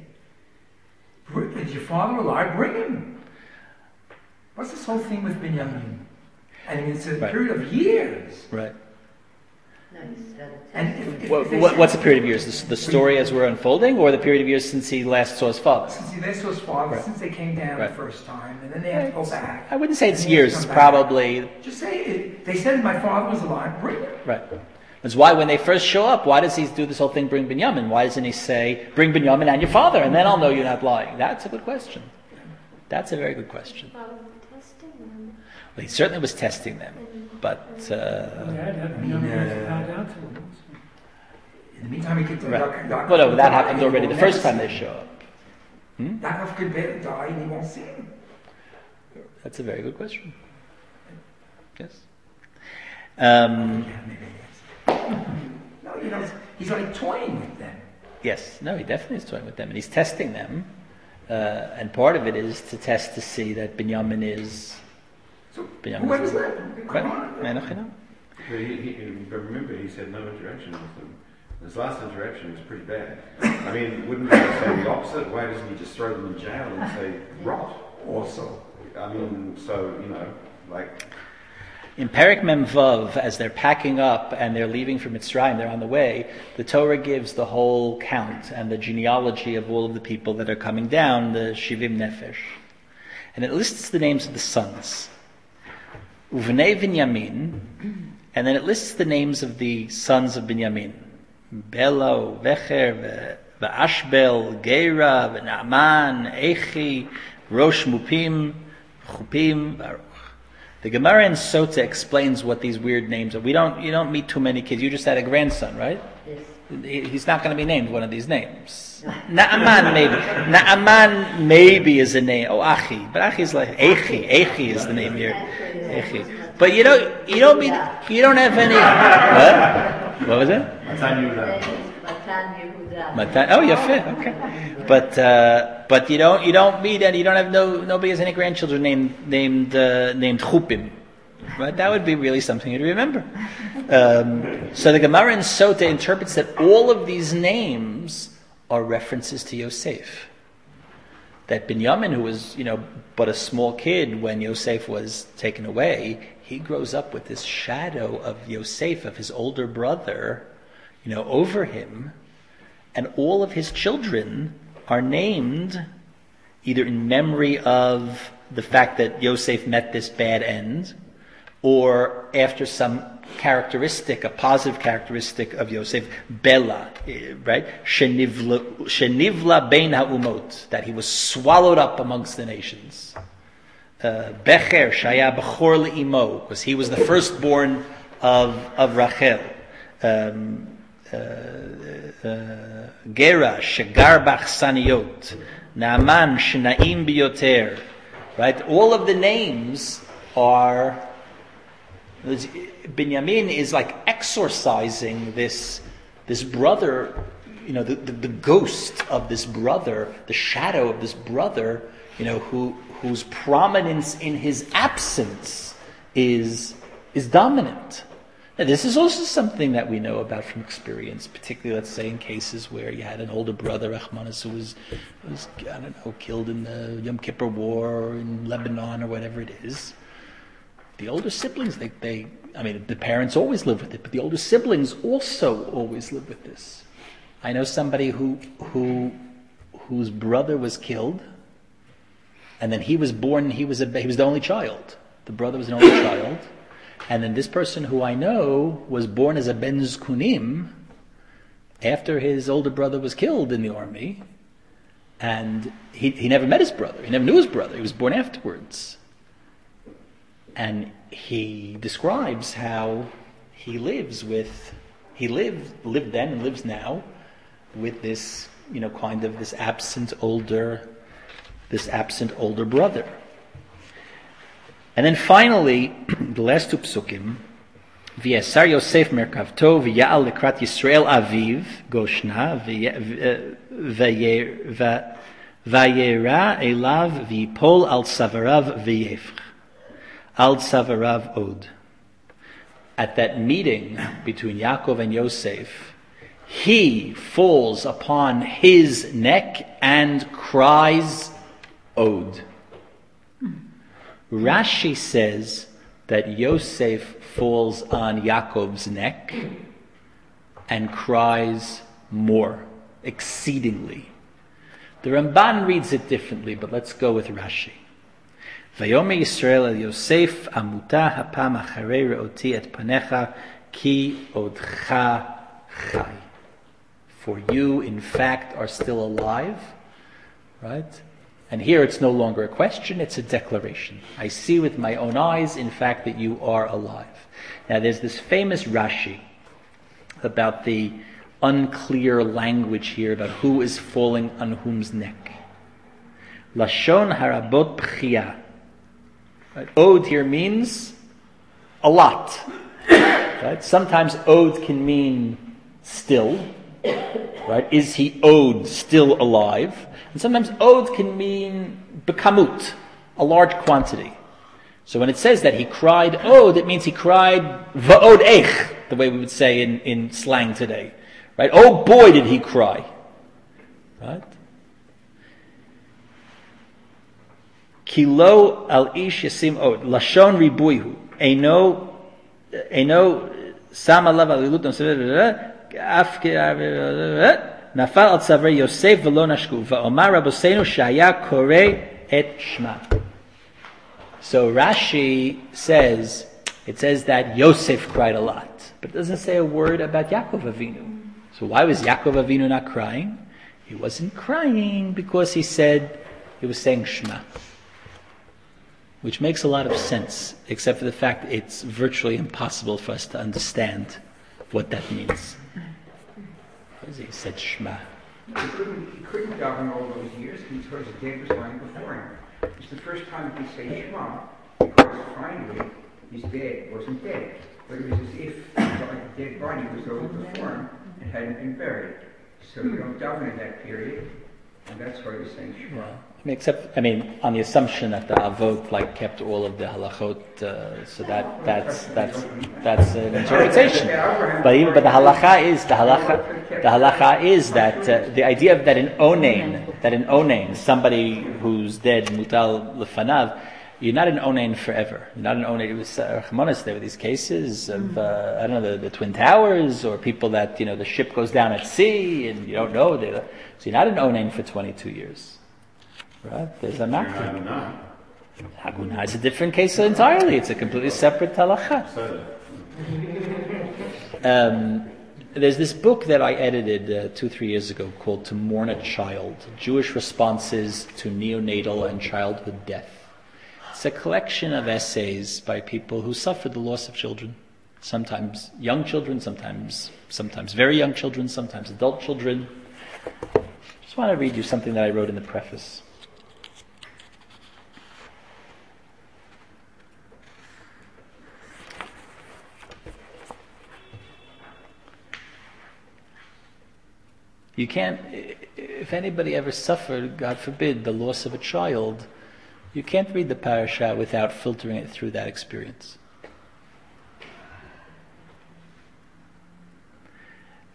is your father alive? Bring him. What's this whole thing with Binyamin? I mean, it's a Right. period of years. Right. No, he said it. And if, if, What, if they what, say- what's the period of years? The, the story as we're unfolding, or the period of years since he last saw his father? Since he, they saw his father, Right. since they came down Right. the first time, and then they have to go back. I wouldn't say it's And they have to years, come back. probably. Just say it. They said my father was alive. Bring him. Right. That's why when they first show up, why does he do this whole thing, bring Binyamin? Why doesn't he say, bring Binyamin and your father, and then I'll know you're not lying? That's a good question. That's a very good question. About testing them. Well, he certainly was testing them, but... Uh, I mean, uh, In the meantime, he could right. Yaakov- Yaakov Well, no, could that die, happened and he already will the first never time see they him. show up. Hmm? Yaakov could bear- die and he won't see him. That's a very good question. Yes. Um, Yeah, maybe yes. No, you know, he's like toying with them. yes, no, he definitely is toying with them, and he's testing them. Uh, and part of it is to test to see that Binyamin is... So Binyamin whoever's is- left, Right. come on. Menach, you know? But he, he, but remember, he said no interaction with them. His last interaction was pretty bad. I mean, wouldn't he say the opposite? Why doesn't he just throw them in jail and say, rot? Also, I mean, so, you know, like... In Perek Mem Vav, as they're packing up and they're leaving from Mitzrayim, they're on the way, the Torah gives the whole count and the genealogy of all of the people that are coming down, the Shivim Nefesh. And it lists the names of the sons. Uvnei Binyamin, and then it lists the names of the sons of Binyamin. Bela, Vecher, Ve'ashbel, Geira, Ve'naaman, Echi, Rosh Mupim, Chupim, Baruch. The Gemara in Sota explains what these weird names are. We don't, you don't meet too many kids. You just had a grandson, right? Yes. He- He's not going to be named one of these names. Naaman maybe. Naaman maybe is a name. Oh, Achi, but Achi is like Echi. Echi is the name here. Echi. But you don't, you don't meet, you don't have any. What? What was it? Matan Yehuda. Matan. Oh, Yafeh. Okay. But uh, but you don't you don't meet any. You don't have no nobody has any grandchildren named named uh, named Chupim. Right? That would be really something to remember. Um, so the Gemara in Sota interprets that all of these names are references to Yosef. That Binyamin, who was, you know, but a small kid when Yosef was taken away, he grows up with this shadow of Yosef, of his older brother, you know, over him. And all of his children are named either in memory of the fact that Yosef met this bad end, or after some characteristic, a positive characteristic of Yosef, Bela, right? Shenivla, Shenivla bein ha'umot, that he was swallowed up amongst the nations. Uh, Becher, Shaya Bechor le'imo, because he was the firstborn of, of Rachel. Um, uh, uh, Gera, Shegar Bachsaniot, Naaman, Shnaim Biyoter, right? All of the names are... Binyamin is like exorcising this this brother, you know, the, the, the ghost of this brother, the shadow of this brother, you know, who whose prominence in his absence is is dominant. Now, this is also something that we know about from experience, particularly, let's say, in cases where you had an older brother, Rachmanis, who was, was, I don't know, killed in the Yom Kippur War or in Lebanon or whatever it is. The older siblings, they, they, I mean, the parents always live with it, but the older siblings also always live with this. I know somebody who, who, whose brother was killed, and then he was born, he was, a, he was the only child. The brother was an only child. And then this person who I know was born as a Ben Zkunim after his older brother was killed in the army. And he, he never met his brother. He never knew his brother. He was born afterwards. And he describes how he lives with, he lived, lived then and lives now with this, you know, kind of this absent older, this absent older brother. And then finally, the last two psukim, V'yasar Yosef merkavto v'ya'al lekrat Yisrael aviv goshna v'yera elav v'yipol al tzavarav v'yefch al tzavarav od. At that meeting between Yaakov and Yosef, he falls upon his neck and cries od. Rashi says that Yosef falls on Yaakov's neck and cries more, exceedingly. The Ramban reads it differently, but let's go with Rashi. Vayomer Yisrael el Yosef amuta hapam acharei re'oti et panecha ki odcha chai. For you, in fact, are still alive, right? And here it's no longer a question, it's a declaration. I see with my own eyes, in fact, that you are alive. Now there's this famous Rashi about the unclear language here about who is falling on whom's neck. Lashon harabot b'chia. Right? Od here means a lot. Right? Sometimes od can mean still. Right? Is he od still alive? And sometimes od can mean bekamut, a large quantity. So when it says that he cried od, it means he cried va'od eich, the way we would say in, in slang today. Right? Oh boy, did he cry. Right? Kilo al ish yasim od, lashon ribuihu, eino, eino, sama lav alilutam, afke, Nafal al tzavre Yosef v'lo nashku va'omar Rabosenu shaya korei et shma. So Rashi says, it says that Yosef cried a lot, but it doesn't say a word about Yaakov Avinu. So why was Yaakov Avinu not crying? He wasn't crying because he said, he was saying Shema. Which makes a lot of sense, except for the fact it's virtually impossible for us to understand what that means. He said Shema. He couldn't, he couldn't daven all those years because the dead was lying before him. It's the first time he could say Shema because finally his dead wasn't dead. But it was as if like the dead body was over before him and hadn't been buried. So you don't daven in that period, and that's why he's saying Shema. Yeah. I mean, except, I mean, on the assumption that the Avot like kept all of the halachot, uh, so that that's that's that's an interpretation. But even but the halacha is the halacha the halacha is that uh, the idea of that an onain, that an onain, somebody who's dead mutal lefanav, you're not an onain forever. You're not an onain. It was Rachmanis. There were these cases of uh, I don't know the, the Twin Towers or people that you know the ship goes down at sea and you don't know. They, so you're not an onain for twenty-two years. Right? There's a makna. Haguna is a different case entirely. It's a completely separate halacha. Um, there's this book that I edited uh, two, three years ago called "To Mourn a Child: Jewish Responses to Neonatal and Childhood Death." It's a collection of essays by people who suffered the loss of children. Sometimes young children, sometimes sometimes very young children, sometimes adult children. Just want to read you something that I wrote in the preface. You can't, if anybody ever suffered, God forbid, the loss of a child, you can't read the parasha without filtering it through that experience.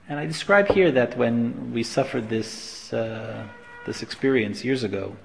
And I describe here that when we suffered this uh, this experience years ago,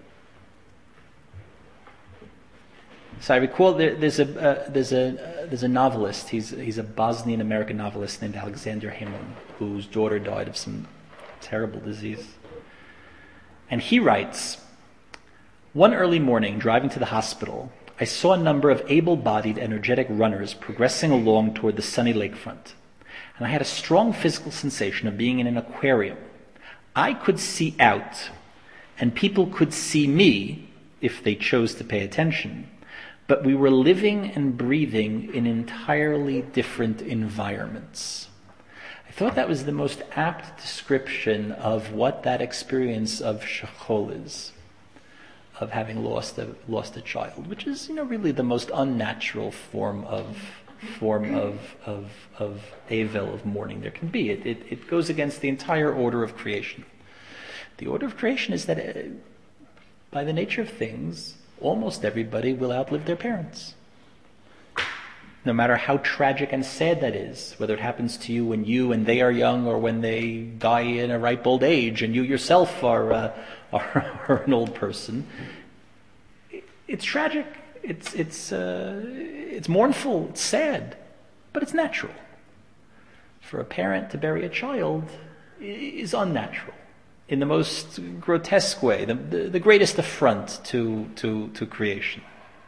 so I recall there, there's a uh, there's a uh, there's a novelist. He's he's a Bosnian American novelist named Alexander Hemon, whose daughter died of some terrible disease. And he writes, "One early morning, driving to the hospital, I saw a number of able-bodied, energetic runners progressing along toward the sunny lakefront, and I had a strong physical sensation of being in an aquarium. I could see out, and people could see me if they chose to pay attention, but we were living and breathing in entirely different environments." I thought that was the most apt description of what that experience of shechol is, of having lost a lost a child, which is, you know, really the most unnatural form of form of of of avel, of mourning there can be. It, it it goes against the entire order of creation. The order of creation is that, uh, by the nature of things, almost everybody will outlive their parents. No matter how tragic and sad that is, whether it happens to you when you and they are young, or when they die in a ripe old age and you yourself are uh, are, are an old person, it's tragic. It's it's uh, it's mournful. It's sad, but it's natural. For a parent to bury a child is unnatural, in the most grotesque way, the the, the greatest affront to to to creation.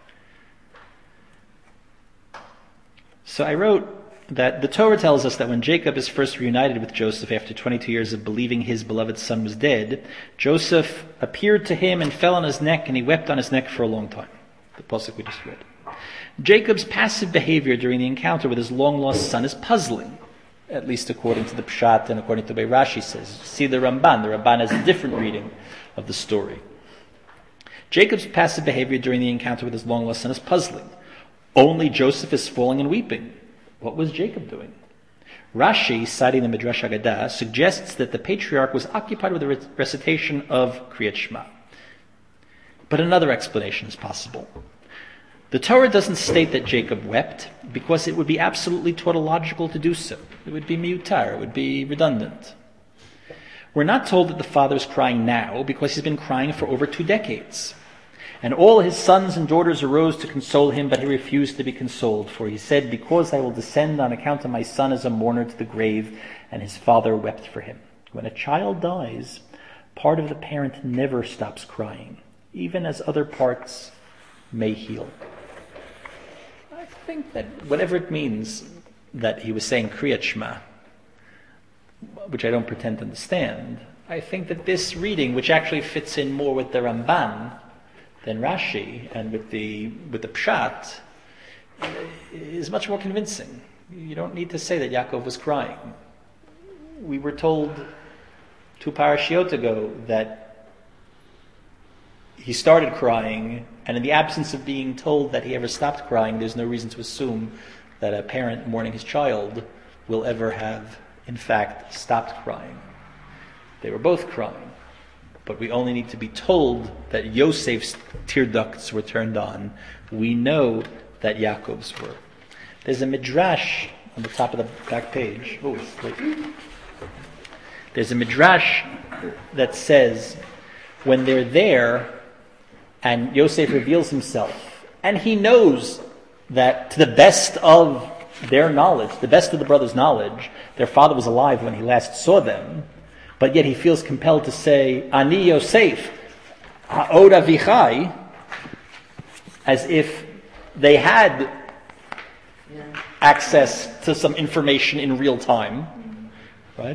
So I wrote that the Torah tells us that when Jacob is first reunited with Joseph after twenty-two years of believing his beloved son was dead, Joseph appeared to him and fell on his neck, and he wept on his neck for a long time. The pasuk we just read. Jacob's passive behavior during the encounter with his long-lost son is puzzling, at least according to the Pshat and according to the way Rashi says. See the Ramban. The Ramban has a different reading of the story. Jacob's passive behavior during the encounter with his long-lost son is puzzling. Only Joseph is falling and weeping. What was Jacob doing? Rashi, citing the Midrash Haggadah, suggests that the patriarch was occupied with the recitation of Kriyat Shema. But another explanation is possible. The Torah doesn't state that Jacob wept because it would be absolutely tautological to do so. It would be miyutar, it would be redundant. We're not told that the father is crying now because he's been crying for over two decades. And all his sons and daughters arose to console him, but he refused to be consoled. For he said, "Because I will descend on account of my son as a mourner to the grave," and his father wept for him. When a child dies, part of the parent never stops crying, even as other parts may heal. I think that whatever it means that he was saying Kriyat Shema, which I don't pretend to understand, I think that this reading, which actually fits in more with the Ramban than Rashi, and with the with the Pshat, is much more convincing. You don't need to say that Yaakov was crying. We were told two parashiot ago that he started crying, and in the absence of being told that he ever stopped crying, there's no reason to assume that a parent mourning his child will ever have, in fact, stopped crying. They were both crying. But we only need to be told that Yosef's tear ducts were turned on. We know that Yaakov's were. There's a midrash on the top of the back page. Oh, wait. There's a midrash that says when they're there and Yosef reveals himself, and he knows that to the best of their knowledge, the best of the brothers' knowledge, their father was alive when he last saw them, but yet he feels compelled to say, "Ani Yosef, ha'od avichai," as if they had Yeah. access to some information in real time, right?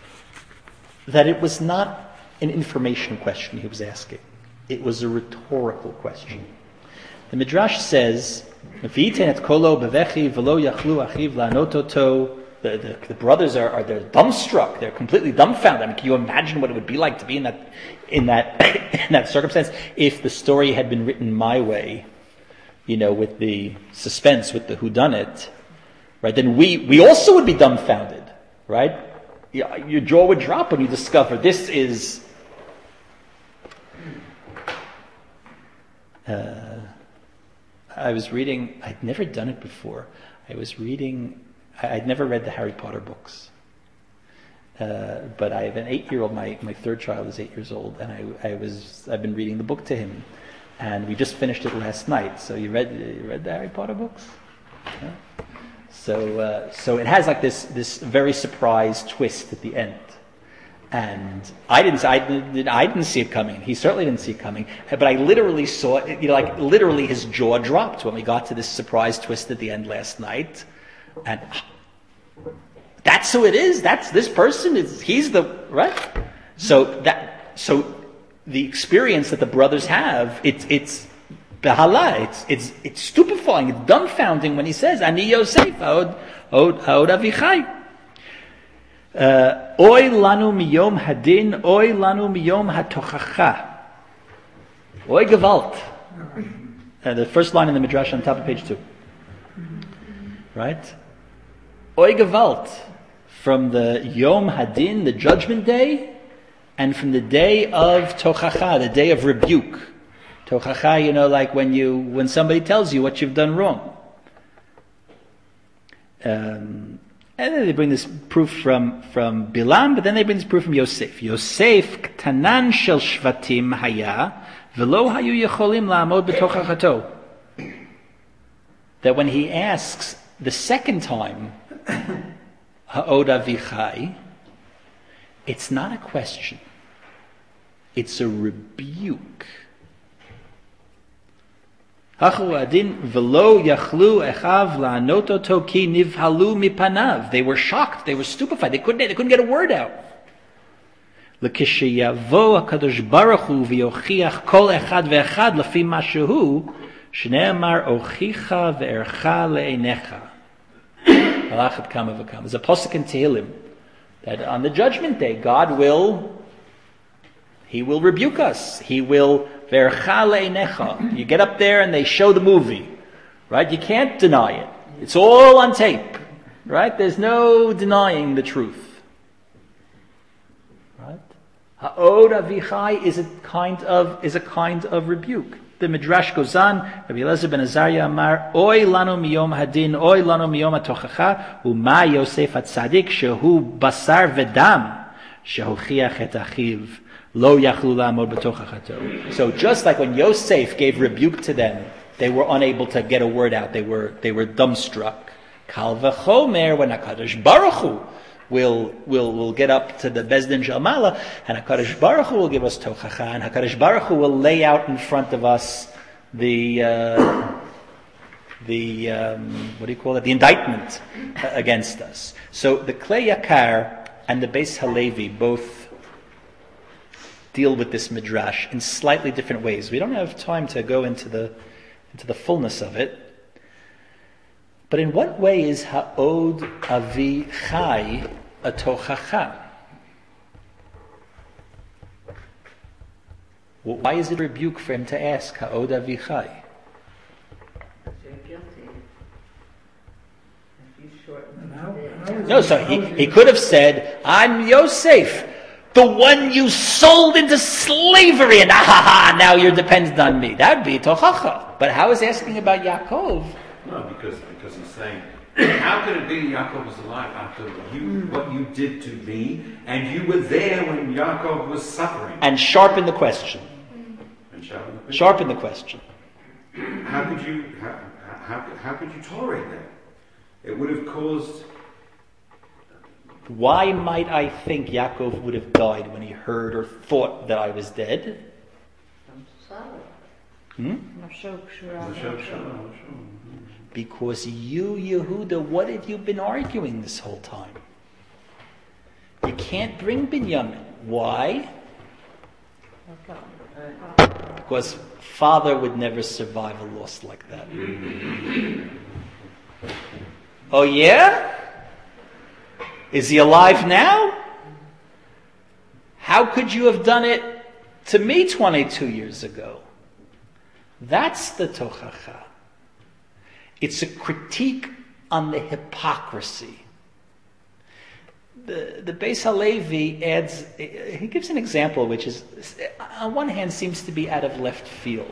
That it was not an information question he was asking. It was a rhetorical question. The Midrash says, "V'yiten et kolo bevechi v'lo yachlu achiv la'anototo." The, the, the brothers are, are they're dumbstruck. They're completely dumbfounded. I mean, can you imagine what it would be like to be in that in that in that circumstance if the story had been written my way, you know, with the suspense, with the whodunit, right? Then we we also would be dumbfounded, right? Yeah, your jaw would drop when you discover this is. Uh, I was reading. I'd never done it before. I was reading. I'd never read the Harry Potter books. Uh, but I have an eight-year-old. My, my third child is eight years old, and I I was I've been reading the book to him, and we just finished it last night. So you read you read the Harry Potter books? Yeah? So uh, so it has like this this very surprise twist at the end, and I didn't I didn't I didn't see it coming. He certainly didn't see it coming. But I literally saw it. You know, like literally his jaw dropped when we got to this surprise twist at the end last night, and. That's who it is. That's this person. Is he's the right? So that so the experience that the brothers have, it's it's behala. It's it's it's stupefying. It's dumbfounding when he says, "Ani Yosef, haod haod haod avichai." Oy lanu miyom hadin, oy lanu miyom hatochacha. Oy gewalt. Uh, the first line in the midrash on top of page two. Right? Oy gewalt. From the Yom Hadin, the judgment day, and from the day of Tochacha, the day of rebuke. Tochacha, you know, like when you when somebody tells you what you've done wrong. Um, and then they bring this proof from, from Bilam, but then they bring this proof from Yosef. Yosef ktanan shel shvatim haya, velo hayu yecholim la'amod b'tochachato. That when he asks the second time, Ha'od avichai, it's not a question. It's a rebuke. Hachu adin v'lo yachlu echav la'anot oto ki nivhalu mipanav. They were shocked. They were stupefied. They couldn't. They couldn't get a word out. L'kisheyavo hakadosh baruch hu v'yochiach kol echad ve'echad lefi ma shehu shne'emar ochicha ve'ercha le'einecha. There's a pasuk in Tehillim that on the judgment day, God will, He will rebuke us. He will, vercha le'einecha. You get up there and they show the movie, right? You can't deny it. It's all on tape, right? There's no denying the truth, right? Ha'od avichai is a kind of is a kind of rebuke. The Midrash goes on, Rabbi Elazar ben Azariah Amar, Oy lanu miyom hadin, oy lanu miyom hatochacha, u'ma Yosef HaTzadik, shehu basar vedam, shehochiach et achiv, lo yachlu la'amod b'tochachato. So just like when Yosef gave rebuke to them, they were unable to get a word out, they were they were dumbstruck. Kal v'chomer, when HaKadosh Baruch Hu will will will get up to the Bezdin Shel Mala, and HaKadosh Baruch Hu will give us tochacha, and HaKadosh Baruch Hu will lay out in front of us the uh, the um, what do you call it? The indictment against us. So the Klei Yakar and the Beis Halevi both deal with this midrash in slightly different ways. We don't have time to go into the into the fullness of it. But in what way is Ha'od Avichai a tochacha? Well, why is it a rebuke for him to ask Ha'od Avichai? You're guilty. If you shorten the day. No, so he, he could have said, I'm Yosef, the one you sold into slavery, and ah ha ha, now you're dependent on me. That would be a tochacha. But how is asking about Yaakov? No, because because he's saying, how could it be Yaakov was alive after you what you did to me, and you were there when Yaakov was suffering? And sharpen the question. And sharpen the question. Sharpen the question. How could you how, how, how could you tolerate that? It would have caused. Why might I think Yaakov would have died when he heard or thought that I was dead? I'm sorry. Hmm? Because you, Yehuda, what have you been arguing this whole time? You can't bring Binyamin. Why? Because father would never survive a loss like that. Oh yeah? Is he alive now? How could you have done it to me twenty-two years ago? That's the tochacha. It's a critique on the hypocrisy. The, the Beis Halevi adds, he gives an example which is, on one hand, seems to be out of left field.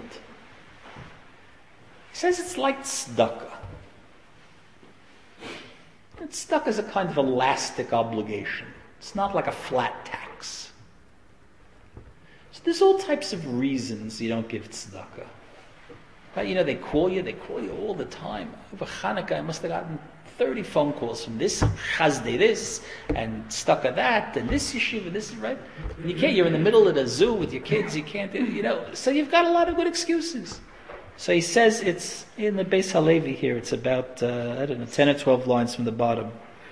He says it's like tzedakah. Tzedakah is a kind of elastic obligation. It's not like a flat tax. So there's all types of reasons you don't give tzedakah. Right? You know, they call you, they call you all the time. Over Hanukkah, I must have gotten thirty phone calls from this Chazdei this, and Stucca that, and this yeshiva, this, right? And you can't, you're in the middle of the zoo with your kids, you can't, you know, so you've got a lot of good excuses. So he says it's, in the Beis Halevi here, it's about, uh, I don't know, ten or twelve lines from the bottom.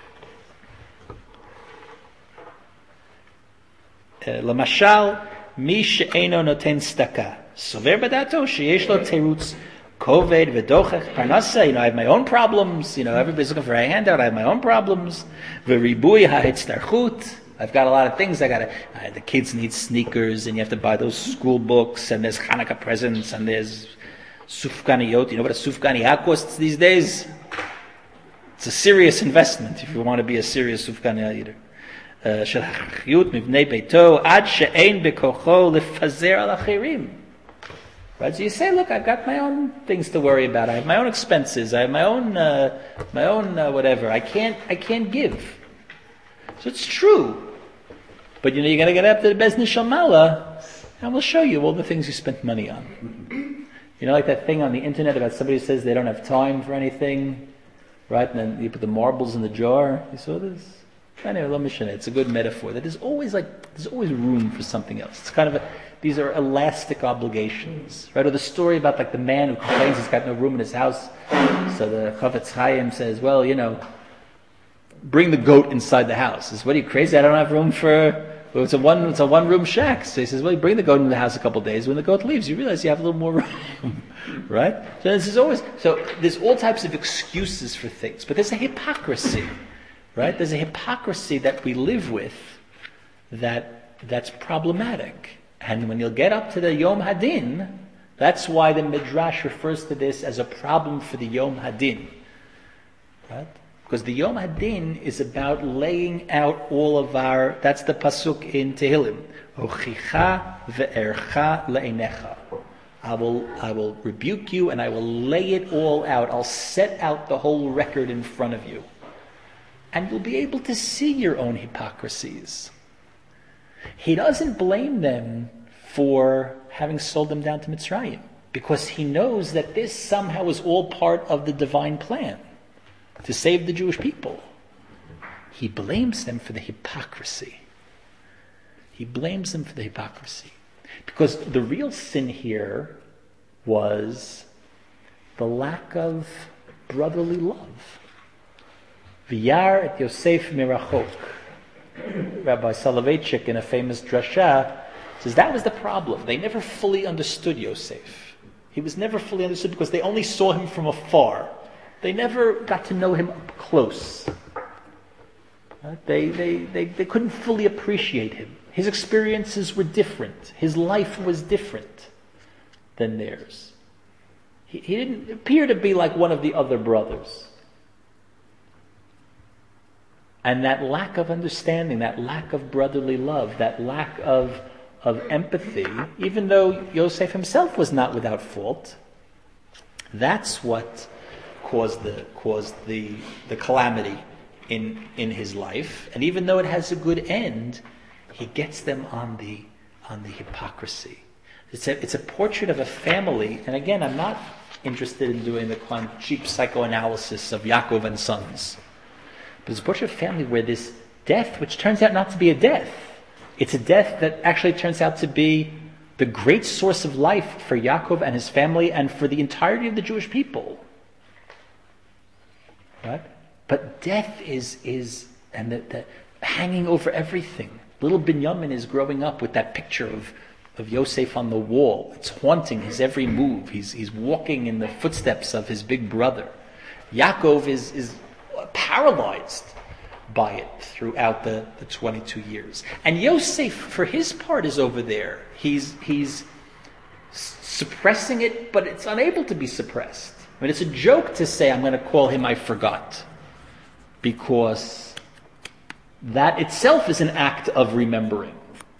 Lamashal, mi she'eno noten staka. Sover badato, sheyesh lo terutz, koved v'dochech parnasa. You know, I have my own problems. You know, everybody's looking for a handout. I have my own problems. V'ribui ha'etztarchut. I've got a lot of things. I got to, uh, the kids need sneakers, and you have to buy those school books, and there's Hanukkah presents, and there's sufganiyot. You know what a sufganiyah costs these days? It's a serious investment if you want to be a serious sufganiyah eater. של החיות מבני ביתו עד שאין בכוחו לפזר על אחרים. Right? So you say, look, I've got my own things to worry about. I have my own expenses. I have my own, uh, my own uh, whatever. I can't, I can't give. So it's true. But you know, you're going to get up to the Bez Nishal Mala, and we'll show you all the things you spent money on. You know, like that thing on the internet about somebody who says they don't have time for anything, right? And then you put the marbles in the jar. You saw this? Anyway, let me show you. It's a good metaphor. That there's always like there's always room for something else. It's kind of a, these are elastic obligations, right? Or the story about like the man who complains he's got no room in his house. So the Chavetz Chaim says, well, you know, bring the goat inside the house. He says, what are you crazy? I don't have room for. Well, it's a one it's a one room shack. So he says, well, you bring the goat into the house a couple of days. When the goat leaves, you realize you have a little more room, right? So this is always so. There's all types of excuses for things, but there's a hypocrisy. Right? There's a hypocrisy that we live with that that's problematic. And when you'll get up to the Yom Hadin, that's why the Midrash refers to this as a problem for the Yom Hadin. Right? Because the Yom Hadin is about laying out all of our, that's the pasuk in Tehillim. Ochicha ve'ercha le'enecha. I will, I will rebuke you and I will lay it all out. I'll set out the whole record in front of you. And you'll be able to see your own hypocrisies. He doesn't blame them for having sold them down to Mitzrayim, because he knows that this somehow was all part of the divine plan to save the Jewish people. He blames them for the hypocrisy. He blames them for the hypocrisy. Because the real sin here was the lack of brotherly love. V'yar et Yosef mirachok. Rabbi Soloveitchik, in a famous drasha, says that was the problem. They never fully understood Yosef. He was never fully understood because they only saw him from afar. They never got to know him up close. Right? They, they, they, they couldn't fully appreciate him. His experiences were different. His life was different than theirs. He, he didn't appear to be like one of the other brothers. And that lack of understanding, that lack of brotherly love, that lack of, of empathy, even though Yosef himself was not without fault, that's what caused the caused the the calamity in in his life. And even though it has a good end, he gets them on the on the hypocrisy. It's a it's a portrait of a family, and again, I'm not interested in doing the kind of cheap psychoanalysis of Yaakov and sons. But it's a portrait of a family where this death, which turns out not to be a death, it's a death that actually turns out to be the great source of life for Yaakov and his family and for the entirety of the Jewish people. Right? But death is, is and the, the hanging over everything. Little Binyamin is growing up with that picture of, of Yosef on the wall. It's haunting his every move. He's, he's walking in the footsteps of his big brother. Yaakov is, is paralyzed by it throughout the, the twenty-two years. And Yosef, for his part, is over there. He's he's suppressing it, but it's unable to be suppressed. I mean, it's a joke to say, I'm going to call him I forgot, because that itself is an act of remembering.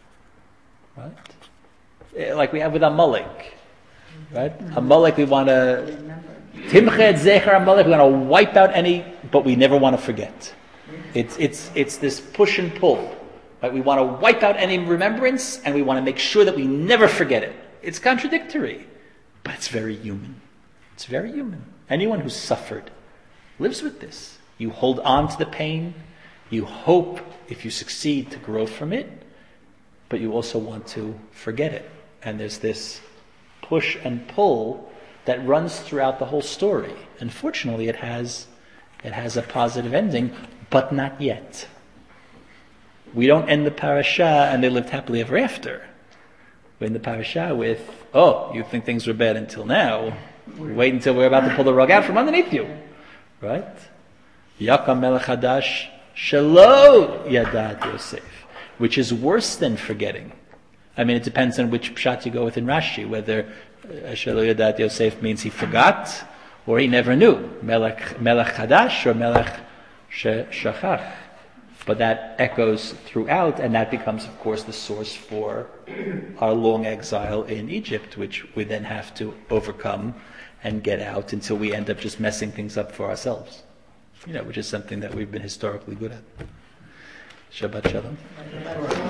Right? Like we have with Amalek. Right? Amalek, we want to Timched Zecher Amalek, we want to wipe out any, but we never want to forget. It's it's it's this push and pull. Right? We want to wipe out any remembrance, and we want to make sure that we never forget it. It's contradictory, but it's very human. It's very human. Anyone who's suffered lives with this. You hold on to the pain. You hope, if you succeed, to grow from it, but you also want to forget it. And there's this push and pull that runs throughout the whole story. Unfortunately, it has it has a positive ending, but not yet. We don't end the parasha and they lived happily ever after. We end the parasha with, oh, you think things were bad until now. Wait until we're about to pull the rug out from underneath you. Right? Yakam melech hadash shelo yadat Yosef. Which is worse than forgetting. I mean, it depends on which pshat you go with in Rashi, whether uh, shelo yadat Yosef means he forgot, or he never knew. Melech, melech hadash or melech shachach. But that echoes throughout, and that becomes, of course, the source for our long exile in Egypt, which we then have to overcome and get out until we end up just messing things up for ourselves. You know, which is something that we've been historically good at. Shabbat Shalom.